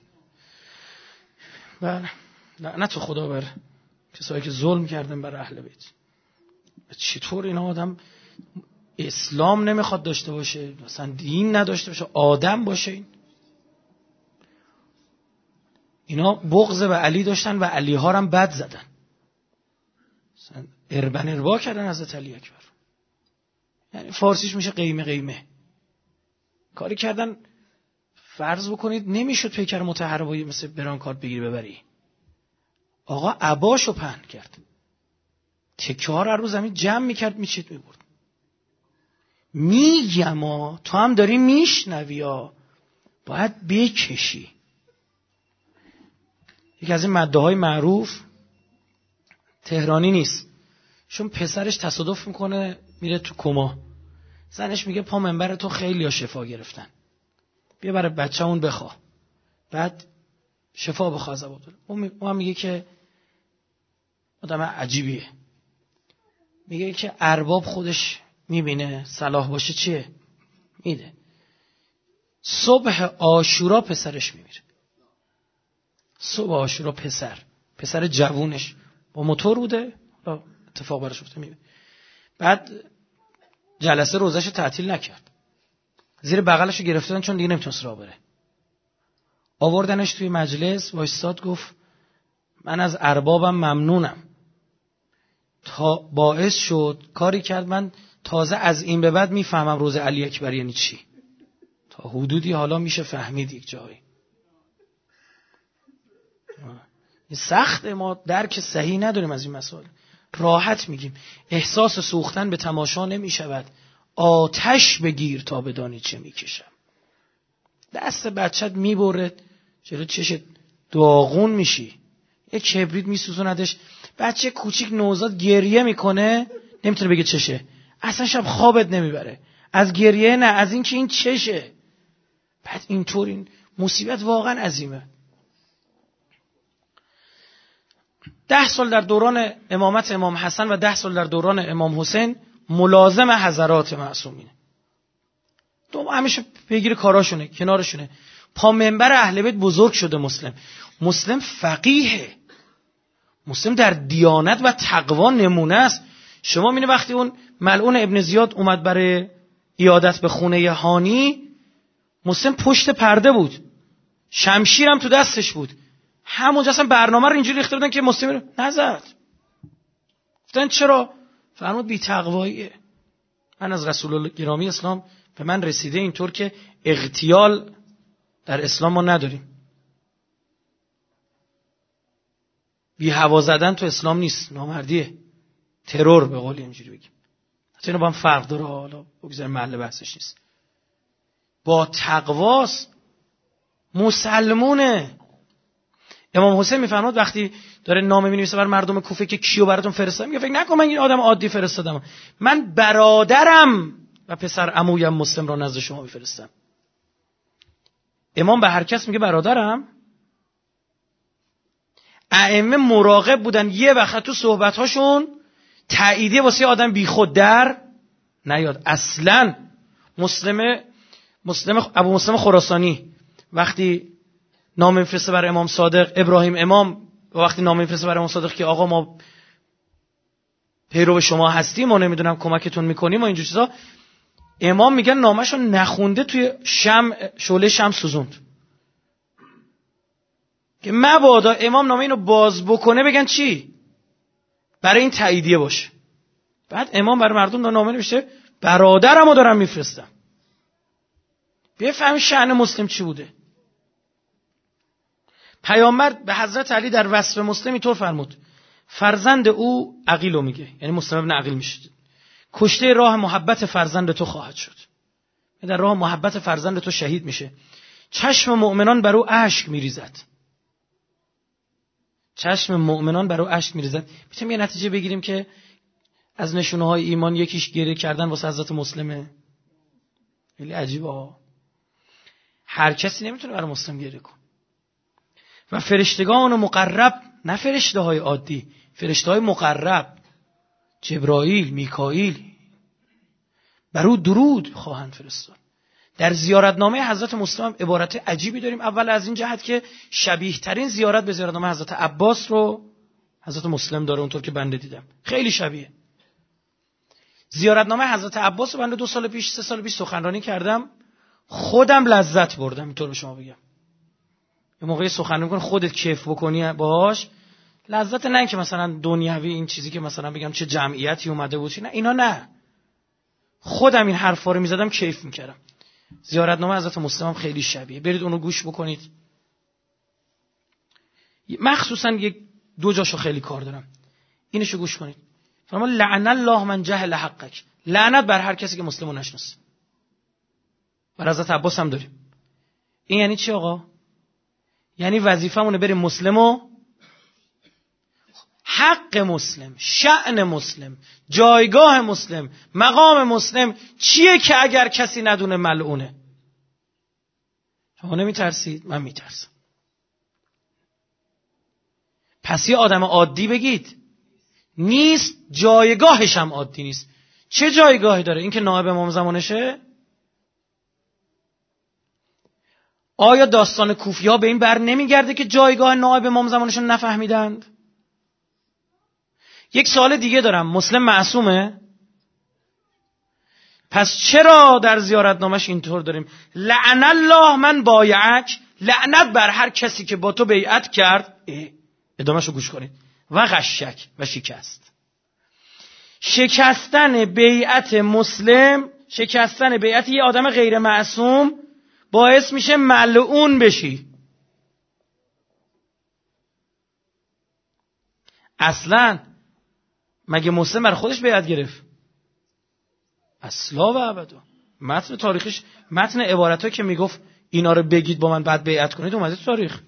بله لعنت خدا بر کسایی که ظلم کردن بر اهل بیت. چطور اینا آدم اسلام نمیخواد داشته باشه، مثلا دین نداشته باشه، آدم باشه؟ این اینا بغض به علی داشتن و علی ها هم بد زدن، مثلا اربن اربا کردن حضرت علی اکبر. یعنی فارسیش میشه قیمه قیمه کاری کردن. فرض بکنید نمیشد پیکر مطهر مثل برانکارد بگیری ببری، آقا عباشو پهن کرد، تکه ها رو رو زمین جمع میکرد میچید میبرد. میگم ها تو هم داری میشنوی ها، باید بکشی. یکی از این مده های معروف تهرانی نیست، چون پسرش تصادف میکنه میره تو کما، زنش میگه پا منبر تو خیلی ها شفا گرفتن، بیا برای بچه اون بخوا، بعد شفا بخوا از عبادالله. اون هم میگه که آدم عجیبیه، میگه که ارباب خودش میبینه صلاح باشه چیه میده. صبح عاشورا پسرش میمیره، صبح عاشورا پسر پسر جوونش با موتور بوده، اتفاق براش افتاد میمیره. بعد جلسه روزش تعطیل نکرد، زیر بغلشو گرفتن چون دیگه نمیتونست راه بره، آوردنش توی مجلس وایستاد، گفت من از اربابم ممنونم، تا باعث شد کاری کرد من تازه از این به بعد میفهمم روز علی اکبر یعنی چی. تا حدودی حالا میشه فهمید یک جایی. این سخته، ما درک صحیح نداریم از این مسائل. راحت میگیم احساس سوختن به تماشا نمیشود، آتش بگیر تا بدانی چه میکشم. دست بچت میبره جلو چشت داغون میشی، یک کبریت میسوزوندش. بچه کوچیک نوزاد گریه میکنه نمیتونه بگه چشه، اصلا شب خوابت نمیبره از گریه، نه از این که این چشه. بعد اینطور این مصیبت واقعا عظیمه. ده سال در دوران امامت امام حسن و ده سال در دوران امام حسین ملازم حضرات معصومینه، دو همیشه پیگیر کاراشونه، کنارشونه. پا منبر اهل بیت بزرگ شده مسلم. مسلم فقیهه، مسلم در دیانت و تقوا نمونه است. شما می‌بینید وقتی اون ملعون ابن زیاد اومد برای عیادت به خونه هانی، مسلم پشت پرده بود، شمشیرم تو دستش بود. همونجا اصلا برنامه رو اینجوری ریخته بودن که مسلم رو نزد. گفتن چرا؟ فرمود بی تقواییه. من از رسول الله گرامی اسلام به من رسیده اینطور که اغتیال در اسلام ما نداریم، بی هوا زدن تو اسلام نیست، نامردیه، ترور به قول اینجوری بگیم. حتی اینو با هم فرق داره، حالا بگذاریم محل بحثش نیست. با تقواست، مسلمونه. امام حسین میفرماد وقتی داره نامه می‌نویسه بر مردم کوفه که کیو براتون فرستادم، میگه فکر نکن من این آدم عادی فرستادم، من برادرم و پسر عمویم مسلم را نزد شما میفرستم. امام به هر کس میگه برادرم. ائمه مراقب بودن یه وقت تو صحبت‌هاشون تاییدیه واسه آدم بیخود در نیاد. اصلا مسلم مسلم ابو مسلم خراسانی وقتی نام میفرسته برای امام صادق، ابراهیم امام وقتی نام میفرسته برای امام صادق که آقا ما پیرو شما هستیم و نمیدونم کمکتون میکنیم و اینجور چیزا. امام میگن نامشو نخونده توی شم شعله شم سوزوند که مبادا امام نامه اینو باز بکنه بگن چی؟ برای این تاییدیه باشه. بعد امام برای مردم نامه نوشته برادرمو دارم میفرستم. بفهم شأن مسلم چی بوده. پیامبر به حضرت علی در وصف مسلم اینطور فرمود فرزند او عقیلو میگه، یعنی مسلم ابن عقیل میشه، کشته راه محبت فرزند تو خواهد شد، در راه محبت فرزند تو شهید میشه. چشم مؤمنان بر او اشک میریزد. چشم مؤمنان بر او اشک میریزد. میتونیم یه نتیجه بگیریم که از نشونه های ایمان یکیش گریه کردن واسه حضرت مسلمه. خیلی عجیبه ها. هر کسی نمیتونه برای مسلم گریه کنه. و فرشتگان و مقرب، نه فرشته های عادی، فرشته های مقرب، جبرائیل، میکائیل، بر او درود خواهند فرستاد. در زیارتنامه حضرت مسلم عبارت عجیبی داریم. اول از این جهت که شبیه ترین زیارت به زیارتنامه حضرت عباس رو حضرت مسلم داره، اونطور که بنده دیدم خیلی شبیه. زیارتنامه حضرت عباس رو بنده دو سال پیش سه سال پیش سخنرانی کردم، خودم لذت بردم. اینطور به شما بگم، یه موقعی سخنرانی می‌کنی خودت کیف بکنی باهاش، لذت نه که مثلا دنیوی این چیزی که مثلا بگم چه جمعیتی اومده بود، نه اینا، نه، خودم این حرفا رو می‌زدم کیف می‌کردم. زیارتنامه حضرت مسلم هم خیلی شبیه، برید اونو گوش بکنید. مخصوصا یک دو جاشو خیلی کار دارم، اینشو گوش کنید. فرمان لعن الله من جهل حقک، لعنت بر هر کسی که مسلمو نشناسه. بر حضرت عباس هم داریم. این یعنی چی آقا؟ یعنی وظیفه‌مونه بریم مسلمو، حق مسلم، شأن مسلم، جایگاه مسلم، مقام مسلم چیه که اگر کسی ندونه ملعونه. شما نمیترسید؟ من میترسم. پس یه آدم عادی بگید نیست، جایگاهش هم عادی نیست. چه جایگاهی داره؟ این که نائب امام زمانشه؟ آیا داستان کوفی‌ها به این بر نمیگرده که جایگاه نائب امام زمانشون نفهمیدند؟ یک سوال دیگه دارم، مسلم معصومه؟ پس چرا در زیارتنامش اینطور داریم لعن الله من بایعک، لعنت بر هر کسی که با تو بیعت کرد، ادامهشو گوش کنید، و غشک، و شکست. شکستن بیعت مسلم، شکستن بیعت یه آدم غیر معصوم باعث میشه ملعون بشی. اصلا مگه مسلم بر خودش بیعت گرفت؟ اصلا و ابدا. متن تاریخش، متن عبارت‌ها که میگفت اینا رو بگید با من بعد بیعت کنید اومده تو تاریخ.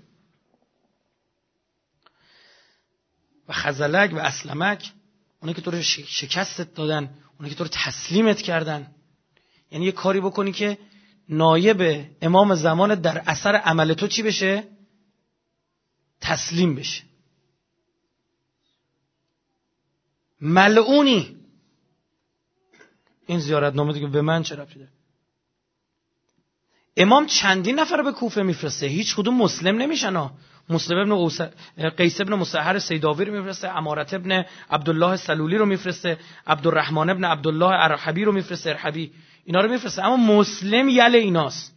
و خزلک و اسلمک، اونایی که تو رو شکستت دادن، اونایی که تو رو تسلیمت کردن، یعنی یه کاری بکنی که نایب امام زمان در اثر عمل تو چی بشه؟ تسلیم بشه. ملعونی. این زیارتنامه دیگه به من چه ربطی داره؟ امام چندین نفر رو به کوفه میفرسته، هیچ کدوم مسلم نمیشن ها. مسلم ابن اوس... قیس ابن مسحر سیداوی رو میفرسته، امارت ابن عبدالله سلولی رو میفرسته، عبدالرحمن ابن عبدالله ارحبی رو میفرسته، ارحبی، اینا رو میفرسته، اما مسلم یله ایناست.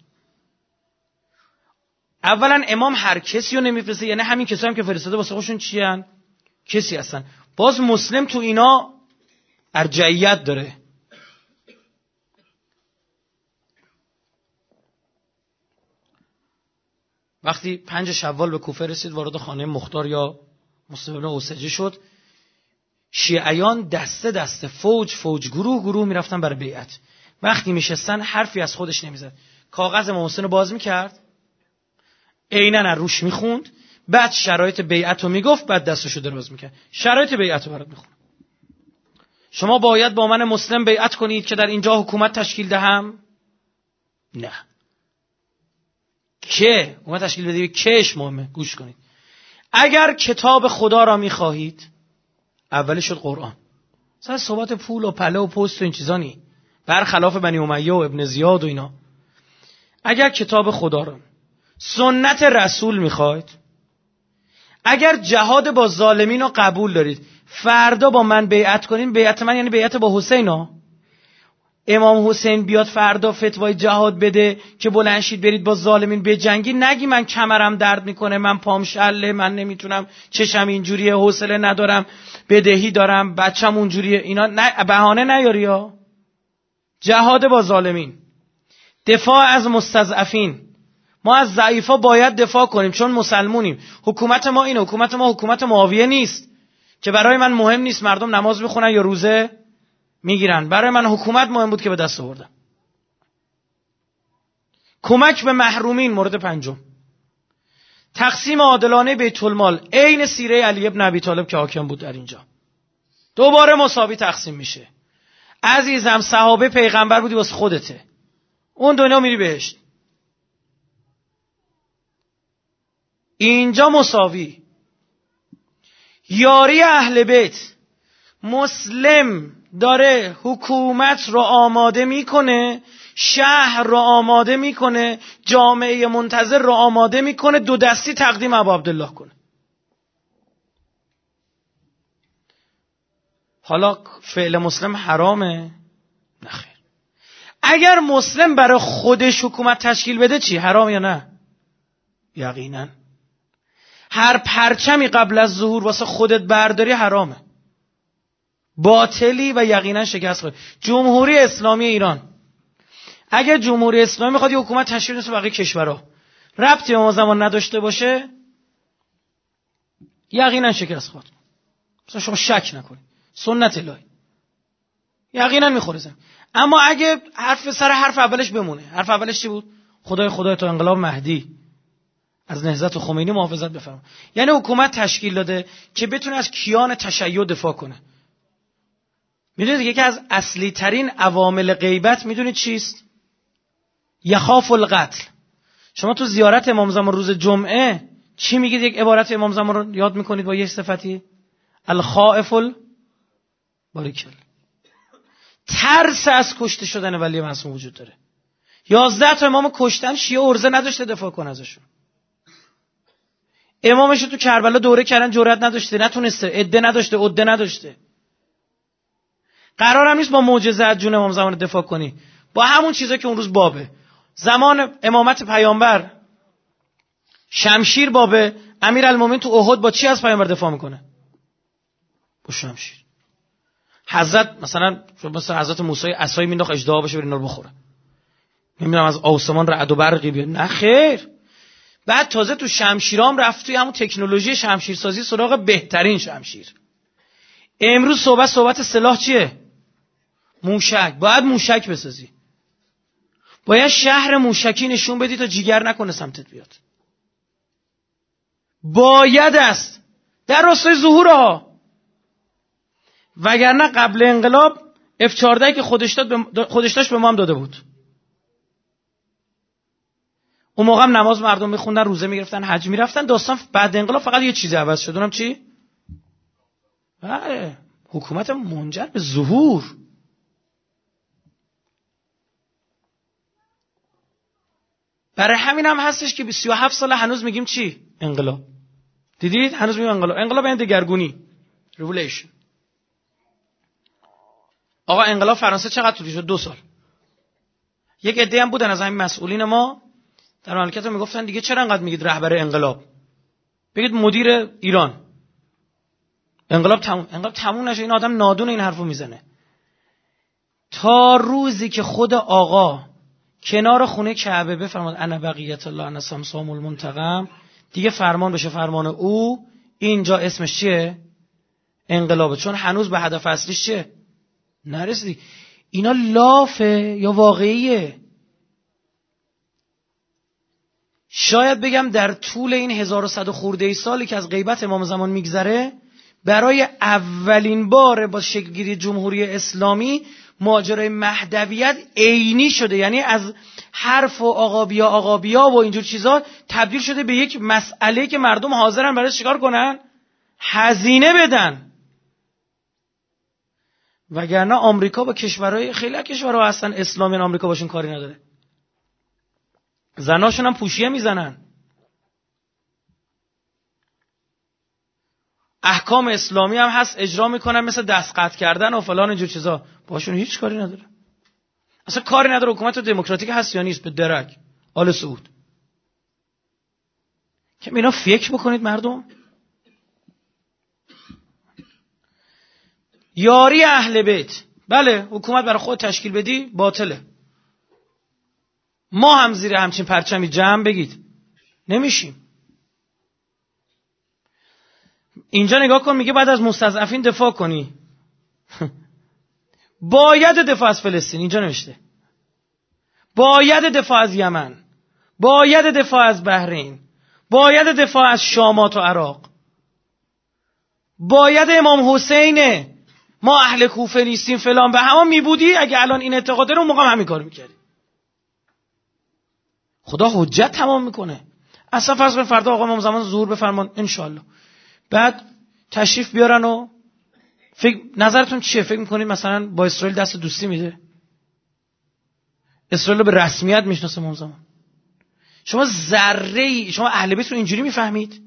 اولا امام هر کسی رو نمیفرسته، یعنی همین کسایی هم که فرستاده واسه خودشون چی ان؟ کسی هستن. باز مسلم تو اینا ارجعیت داره. وقتی پنج شوال به کوفه رسید، وارد خانه مختار یا مسلم ابن اوسجه شد، شیعیان دسته دسته، فوج فوج، گروه گروه میرفتن برای بیعت. وقتی میشستن حرفی از خودش نمیزد، کاغذ امام حسین رو باز میکرد، عیناً روش میخوند، بعد شرایط بیعت رو میگفت، بعد دستشو دراز میکرد، شرایط بیعت رو برات میخوند. شما باید با من مسلم بیعت کنید که در اینجا حکومت تشکیل دهم؟ نه. که حکومت تشکیل بده، کهش مهمه، گوش کنید. اگر کتاب خدا را میخواهید، اولی شد قرآن. مثلا صحبت پول و پله و پست و این چیزا نی، برخلاف بنی امیه و ابن زیاد و اینا. اگر کتاب خدا را، سنت رسول میخواید، اگر جهاد با ظالمین رو قبول دارید فردا با من بیعت کنین، بیعت من یعنی بیعت با حسین ها. امام حسین بیاد فردا فتوای جهاد بده که بلند شید برید با ظالمین بجنگی، نگی من کمرم درد میکنه، من پام شله، من نمیتونم، چشم اینجوریه، حوصله ندارم، بدهی دارم، بچم اونجوریه. اینا نه، بهانه نیاری ها. جهاد با ظالمین، دفاع از مستضعفین. ما از ضعیفا باید دفاع کنیم چون مسلمونیم. حکومت ما اینه، حکومت ما حکومت معاویه نیست که برای من مهم نیست مردم نماز بخونن یا روزه میگیرن. برای من حکومت مهم بود که به دست آوردم. کمک به محرومین مورد پنجم. تقسیم عادلانه بیت المال، عین سیره علی ابن ابی طالب که حاکم بود در اینجا. دوباره مساوی تقسیم میشه. عزیزم صحابه پیغمبر بودی واسه خودته، اون دنیا میری بهشت. اینجا مساوی. یاری اهل بیت، مسلم داره حکومت رو آماده میکنه، شهر رو آماده میکنه، جامعه منتظر رو آماده میکنه، دو دستی تقدیم ابو عبدالله کنه. حالا فعل مسلم حرامه؟ نخیر. اگر مسلم برای خودش حکومت تشکیل بده چی؟ حرام یا نه؟ یقینا. هر پرچمی قبل از ظهور واسه خودت برداری حرامه، باطلی و یقینا شکست خواهی. جمهوری اسلامی ایران، اگر جمهوری اسلامی میخواد یه حکومت تشکیل بده بقیه کشورها، ربطی به ما زمان نداشته باشه، یقینا شکست خواهد. مثلا شما شک نکنید، سنت الهی یقینا میخوره زمین. اما اگه حرف سر حرف اولش بمونه، حرف اولش چی بود؟ خدای خدای تا انقلاب مهدی از نهضت خمینی محافظت بفرما. یعنی حکومت تشکیل داده که بتونه از کیان تشیع دفاع کنه. میدونید یکی از اصلی ترین عوامل غیبت میدونید چیست؟ یخاف القتل. شما تو زیارت امام زمان روز جمعه چی میگید؟ یک عبارت امام زمان رو یاد میکنید با یک صفتی، الخائف البارکل. ترس از کشته شدن ولی معصوم وجود داره. یازده تا امام کشتن، شیعه ارزه نداشته دفاع کنه ازشون. امامش تو کربلا دوره کردن، جرئت نداشته، نتونسته، عده نداشته، عده نداشته. قرارم نیست با معجزه از جون امام زمان دفاع کنی، با همون چیزا که اون روز بابه. زمان امامت پیامبر شمشیر بابه، امیرالمومنین تو احد با چی از پیامبر دفاع میکنه؟ با شمشیر. حضرت مثلا مثلا حضرت موسی عصای مینداخت اژدها بشه بره اینا رو بخوره. نمیدونم از آسمان رعد و برقی بیاد، نه خیر. بعد تازه تو شمشیرام رفت توی همون تکنولوژی شمشیرسازی سراغ بهترین شمشیر. امروز صحبت صحبت سلاح چیه؟ موشک. باید موشک بسازی، باید شهر موشکی نشون بدی تا جیگر نکنه سمتت بیاد. باید است در راستای ظهورها، وگرنه قبل انقلاب اف چهارده که خودش داد خودش داشت به ما هم داده بود. اون موقع هم نماز مردم میخوندن، روزه میگرفتن، حج میرفتن. داستان بعد انقلاب فقط یه چیزی عوض شد، اونم چی؟ بله، حکومت منجر به ظهور. برای همین هم هستش که سی و هفت سال هنوز میگیم چی؟ انقلاب. دیدید؟ هنوز میگیم انقلاب. انقلاب یعنی دگرگونی، ریولوشن. آقا انقلاب فرانسه چقدر طول شد؟ دو سال. یک عده هم بودن از همین مسئولین ما در مملکت میگفتن دیگه چرا انقدر میگید رهبر انقلاب؟ بگید مدیر ایران. انقلاب تموم. انقلاب تموم نشه. این آدم نادون این حرفو میزنه. تا روزی که خود آقا کنار خونه کعبه بفرماد انا بقیت الله انا سمسام المنتقم، دیگه فرمان بشه فرمان او، اینجا اسمش چیه؟ انقلابه. چون هنوز به هدف اصلیش چیه؟ نرسیدی. اینا لافه یا واقعیه؟ شاید بگم در طول این هزار و صد خورده ای سالی که از غیبت امام زمان میگذره، برای اولین بار با شکلگیری جمهوری اسلامی ماجرای مهدویت عینی شده. یعنی از حرف و آقابیا آقابیا و اینجور چیزا تبدیل شده به یک مسئله که مردم حاضرن برای چیکار کنن؟ هزینه بدن. وگرنه آمریکا با کشورهای خیلی کشورها هستن اسلامی، آمریکا باشون کاری نداره. زناشون هم پوشیه میزنن. احکام اسلامی هم هست اجرا میکنن، مثل دست قطع کردن و فلان اینجور چیزا، باشون هیچ کاری نداره. اصلا کاری نداره حکومت دموکراتیک هست یا نیست، به درک آل سعود. که اینا فکر بکنید مردم. یاری اهل بیت، بله حکومت برای خود تشکیل بدی باطله. ما هم زیر همچین پرچمی جمع بگید نمیشیم. اینجا نگاه کن، میگه بعد از مستضعفین دفاع کنی. باید دفاع از فلسطین، اینجا نوشته باید دفاع از یمن، باید دفاع از بحرین، باید دفاع از شامات و عراق، باید امام حسینه. ما اهل کوفه نیستیم فلان، به همان میبودی اگه الان این اعتقاده رو موقع همین کار میکردی. خدا حجت تمام میکنه. اصلا فرض کن فردا آقا امام زمان ظهور بفرمان انشالله، بعد تشریف بیارن و فکر نظرتون چیه؟ فکر میکنید مثلا با اسرائیل دست دوستی میده؟ اسرائیل رو به رسمیت میشناسه امام زمان. شما ذره‌ای شما اهل بیت رو اینجوری میفهمید؟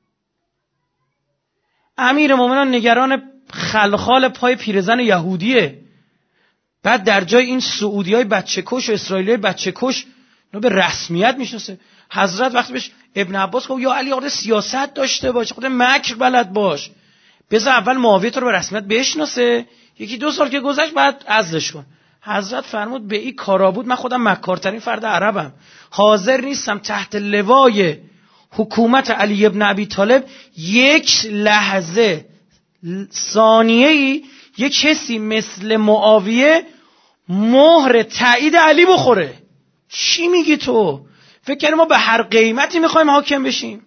امیر مومنان نگران خلخال پای پیرزن یهودیه، بعد در جای این سعودیای بچه‌کش و اسرائیلیای بچه‌کش رو به رسمیت میشناسه. حضرت وقتی بهش ابن عباس گفت یا علی، خود سیاست داشته باش، خود مکر بلد باش، بذار اول معاویه تو رو به رسمیت بشناسه، یکی دو سال که گذشت بعد عزلش کن. حضرت فرمود به این کارا بود، من خودم مکارترین فرد عربم، حاضر نیستم تحت لوای حکومت علی ابن ابی طالب یک لحظه ثانیه‌ای یک کسی مثل معاویه مهر تایید علی بخوره. چی میگی تو؟ فکر کنی ما به هر قیمتی میخوایم حاکم بشیم؟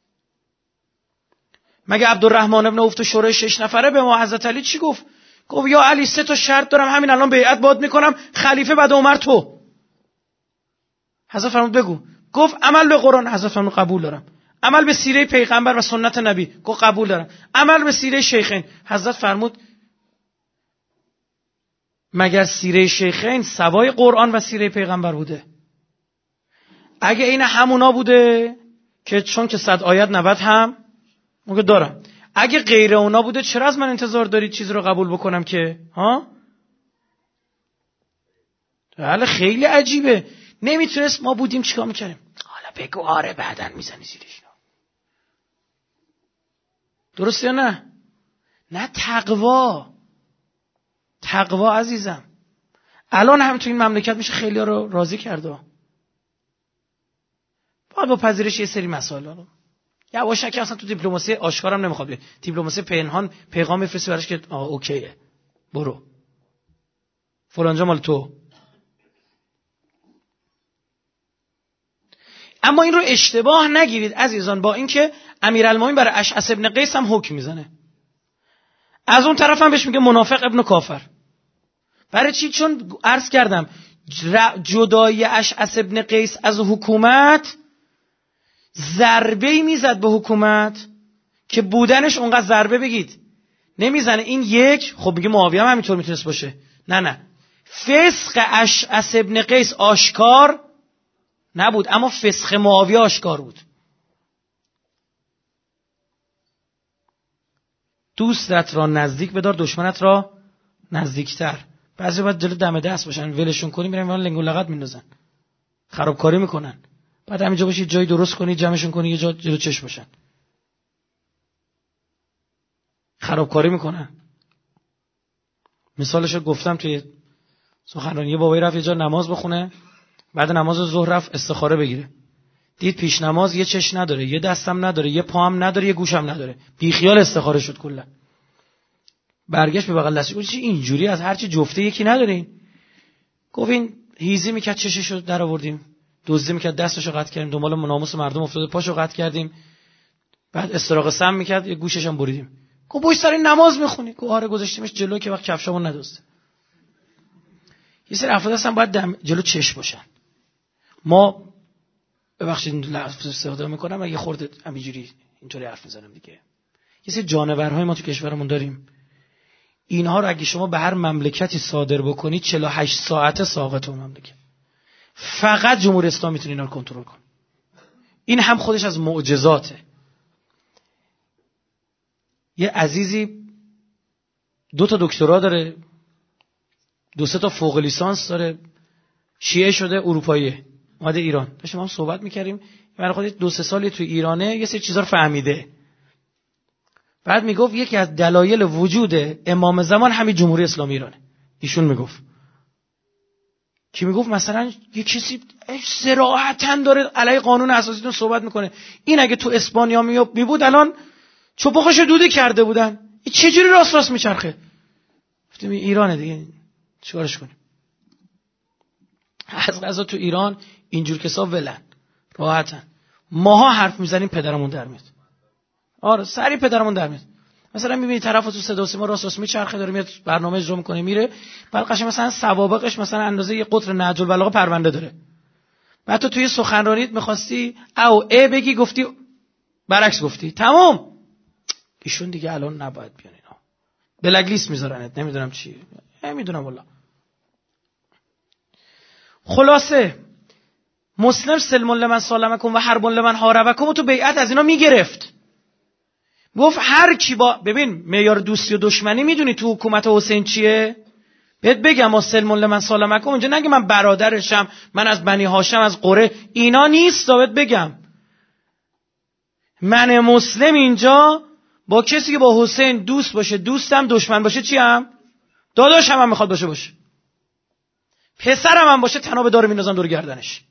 مگه عبدالرحمن ابن عوف تو شورای شش نفره به ما حضرت علی چی گفت؟ گفت یا علی سه تا شرط دارم، همین الان بیعت باد میکنم، خلیفه بعد عمر تو. حضرت فرمود بگو. گفت عمل به قرآن. حضرت فرمود قبول دارم. عمل به سیره پیغمبر و سنت نبی. گفت قبول دارم. عمل به سیره شیخین. حضرت فرمود مگر سیره شیخین سوای قرآن و سیره پیغمبر بوده؟ اگه این همونا بوده که چون که صد آیت نود هم موقع دارم، اگه غیر اونا بوده چرا از من انتظار دارید چیز رو قبول بکنم که ها؟ حالا خیلی عجیبه. نمیتونست ما بودیم چیکار میکردیم؟ حالا بگو آره بعدن میزنی زیرش. درسته یا نه؟ نه تقوا. تقوا عزیزم الان هم تو این مملکت میشه خیلی ها رو راضی کرده. باید با پذیرش یه سری مسائل رو یواشکی اصلا تو دیپلماسی آشکارم نمیخواد بیاد، دیپلماسی پنهان پیغام میفرستی براش که آه اوکیه برو فلانجا مال تو. اما این رو اشتباه نگیرید عزیزان با اینکه امیرالمومنین برای اشعث ابن قیس هم حکم میزنه، از اون طرف هم بهش میگه منافق ابن کافر. برای چی؟ چون عرض کردم جدای اشعث ابن قیس از حکومت ضربه‌ای میزد به حکومت که بودنش اونقدر ضربه بگید نمیزنه. این یک خب میگه معاویه هم همینطور میتونست باشه. نه نه فسق اشعث ابن قیس آشکار نبود، اما فسق معاویه آشکار بود. دوستت را نزدیک بدار، دشمنت را نزدیکتر. بعضی باید جلو دم دست باشن، ولشون کنی میرن اون لنگ و لغت میندازن، خرابکاری میکنن. بعد همینجا باشی جای درست کنی جمعشون کنی یه جا جلو چشم باشن، خرابکاری میکنن. مثالش رو گفتم توی سخنرانی. یه بابایی رفت یه جا نماز بخونه، بعد نماز ظهر رفت استخاره بگیره، دید پیش نماز یه چش نداره، یه دستم نداره، یه پام نداره، یه گوشم نداره، بی خیال استخاره شد کلا. برگشت به بغل دستش گفت چی اینجوری از هر چی جفته یکی ندارین؟ گفت این هیزی میکرد چششو در آوردیم، دزدی میکرد دستشو قطع کردیم، دنبال ناموس مردم افتاده پاشو قطع کردیم، بعد استراق سم میکرد یه گوشش هم بریدیم. گفت پشت سر نماز میخونی؟ گفت آره گذاشتیمش جلو که وقت کفشامون ندزده. یه سری افراد هستن باید جلو چش باشن. ما ببخشید لفظ استفاده میکنم اگه خورده همینجوری اینطوری حرف میزنم دیگه. یه سری جانورهای ما تو کشورمون داریم، اینها رو اگه شما به هر مملکتی صادر بکنید چهل و هشت ساعته ساقط اون مملکت. فقط جمهوری اسلامی میتونه اینا رو کنترل کنه. این هم خودش از معجزاته. یه عزیزی دو تا دکترا داره، دو سه تا فوق لیسانس داره، شیعه شده، اروپاییه، اومده ایران. داشتیم هم صحبت میکردیم، برای خودش دو سه سالی تو ایرانه، یه سری چیزا رو فهمیده. بعد میگفت یکی از دلایل وجود امام زمان همین جمهوری اسلامی ایرانه. ایشون میگفت کی میگفت مثلا یه کسی صراحتاً داره علیه قانون اساسیتون صحبت میکنه، این اگه تو اسپانیا می بود الان چپخشو دوده کرده بودن، این چجوری راست راست میچرخه؟ گفتم ایرانه دیگه، چیکارش کنیم؟ از قضا تو ایران اینجور کسا ولن، راحتن. ماها حرف میزنیم پدرمون در میاد. آره سری پدرمون در میاد. مثلا میبینی طرف تو صدا و سیما راست راست میچرخه، داره میاد برنامه اجرا میکنه میره، بعد قشنگ مثلا سوابقش مثلا اندازه یه قطر نهج البلاغه پرونده داره. بعد تو توی سخنرانیت میخواستی او ا بگی، گفتی برعکس گفتی، تمام. ایشون دیگه الان نباید بیان، اینا بلک لیست میذارنت، نمیدونم چی، نمیدونم والله. خلاصه مسلم سلم لمن سالمکم و حرب لمن حاربکم تو بیعت از اینا میگرفت. گفت هر کی با ببین معیار دوستی و دشمنی میدونی تو حکومت حسین چیه؟ بهت بگم سلم لمن سالمکم اونجا نگه من برادرشم، من از بنی هاشم، از قره، اینا نیست. بهت بگم من مسلم اینجا با کسی که با حسین دوست باشه دوستم، دشمن باشه چی هم؟ داداشم هم میخواد باشه باشه، پسرم هم باشه تناب داره میندازم دور گردنش.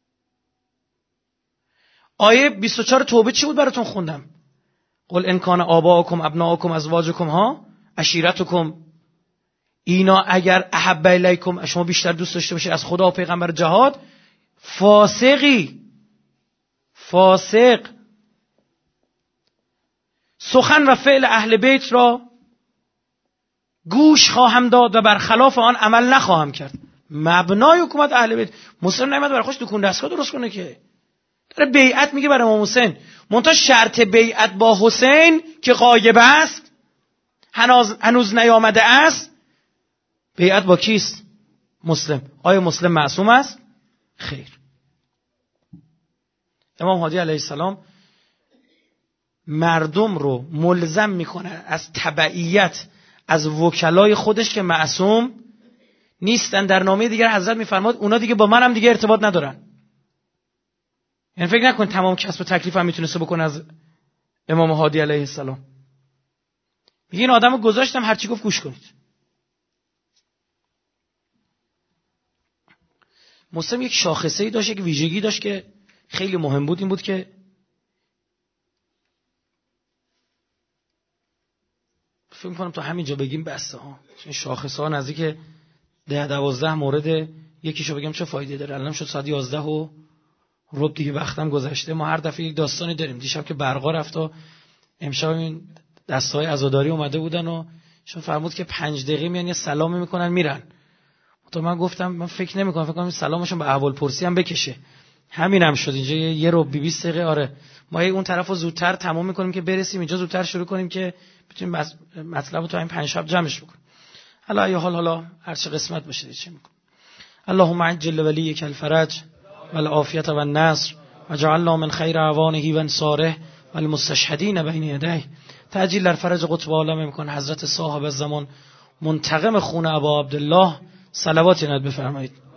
آیه بیست و چهار توبه چی بود براتون خوندم؟ قل ان کان آباؤکم ابناؤکم ازواجکم ها عشیرتکم، اینا اگر احب الیکم، شما بیشتر دوست داشته باشید از خدا و پیغمبر جهاد، فاسقی فاسق سخن و فعل اهل بیت را گوش خواهم داد و برخلاف آن عمل نخواهم کرد. مبنای حکومت اهل بیت. مسلم نمیاد برای خودش دکون دستگاه درست کنه که داره بیعت میگه برای امام حسین. منتها شرط بیعت با حسین که غایب است، هنوز هنوز نیامده است، بیعت با کیست؟ مسلم. آیا مسلم معصوم است؟ خیر. امام هادی علیه السلام مردم رو ملزم میکنه از تبعیت از وکلای خودش که معصوم نیستن. در نامه دیگر حضرت میفرماد اونا دیگه با منم دیگه ارتباط ندارن. یعنی فکر نکن تمام کسب و تکلیف هم میتونسته بکنه از امام هادی علیه السلام. میگه این آدمو گذاشتم هرچی گفت گوش کنید. مسلم یک شاخصه‌ای داشت، یک ویژگی داشت که خیلی مهم بود. این بود که فکر می‌کنم تا همینجا بگیم بسته ها. این شاخص‌ها نزدیک ده دوازده مورد، یکیشو بگم چه فایده داره. الان شد ساعت یازده و ربع دیگه، وقتم گذشته. ما هر دفعه یک داستانی داریم. دیشب که برقا رفت و امشب این دستای عزاداری اومده بودن و شون فرمود که پنج دقیقه میان یه سلامی میکنن میرن. تو من گفتم من فکر نمی‌کنم، فکر کنم سلامشون به احوالپرسی هم بکشه. همین هم شد اینجا یه رو بیست دقیقه. آره ما اون طرفو زودتر تمام میکنیم که برسیم اینجا، زودتر شروع کنیم که بتونیم مطلب رو تا این پنج شب جمعش بکنیم. حالا ای حال حالا هر چه قسمت باشه چه میکنیم. اللهم عجل ولیک الفرج والعافیه والنصر وجعلنا من خیر اعوانه و انصاره والمستشهدین بین یدیه. تعجیل در فرج قطب عالم میکن حضرت صاحب الزمان منتقم خون ابا عبدالله. صلوات عنایت بفرمایید.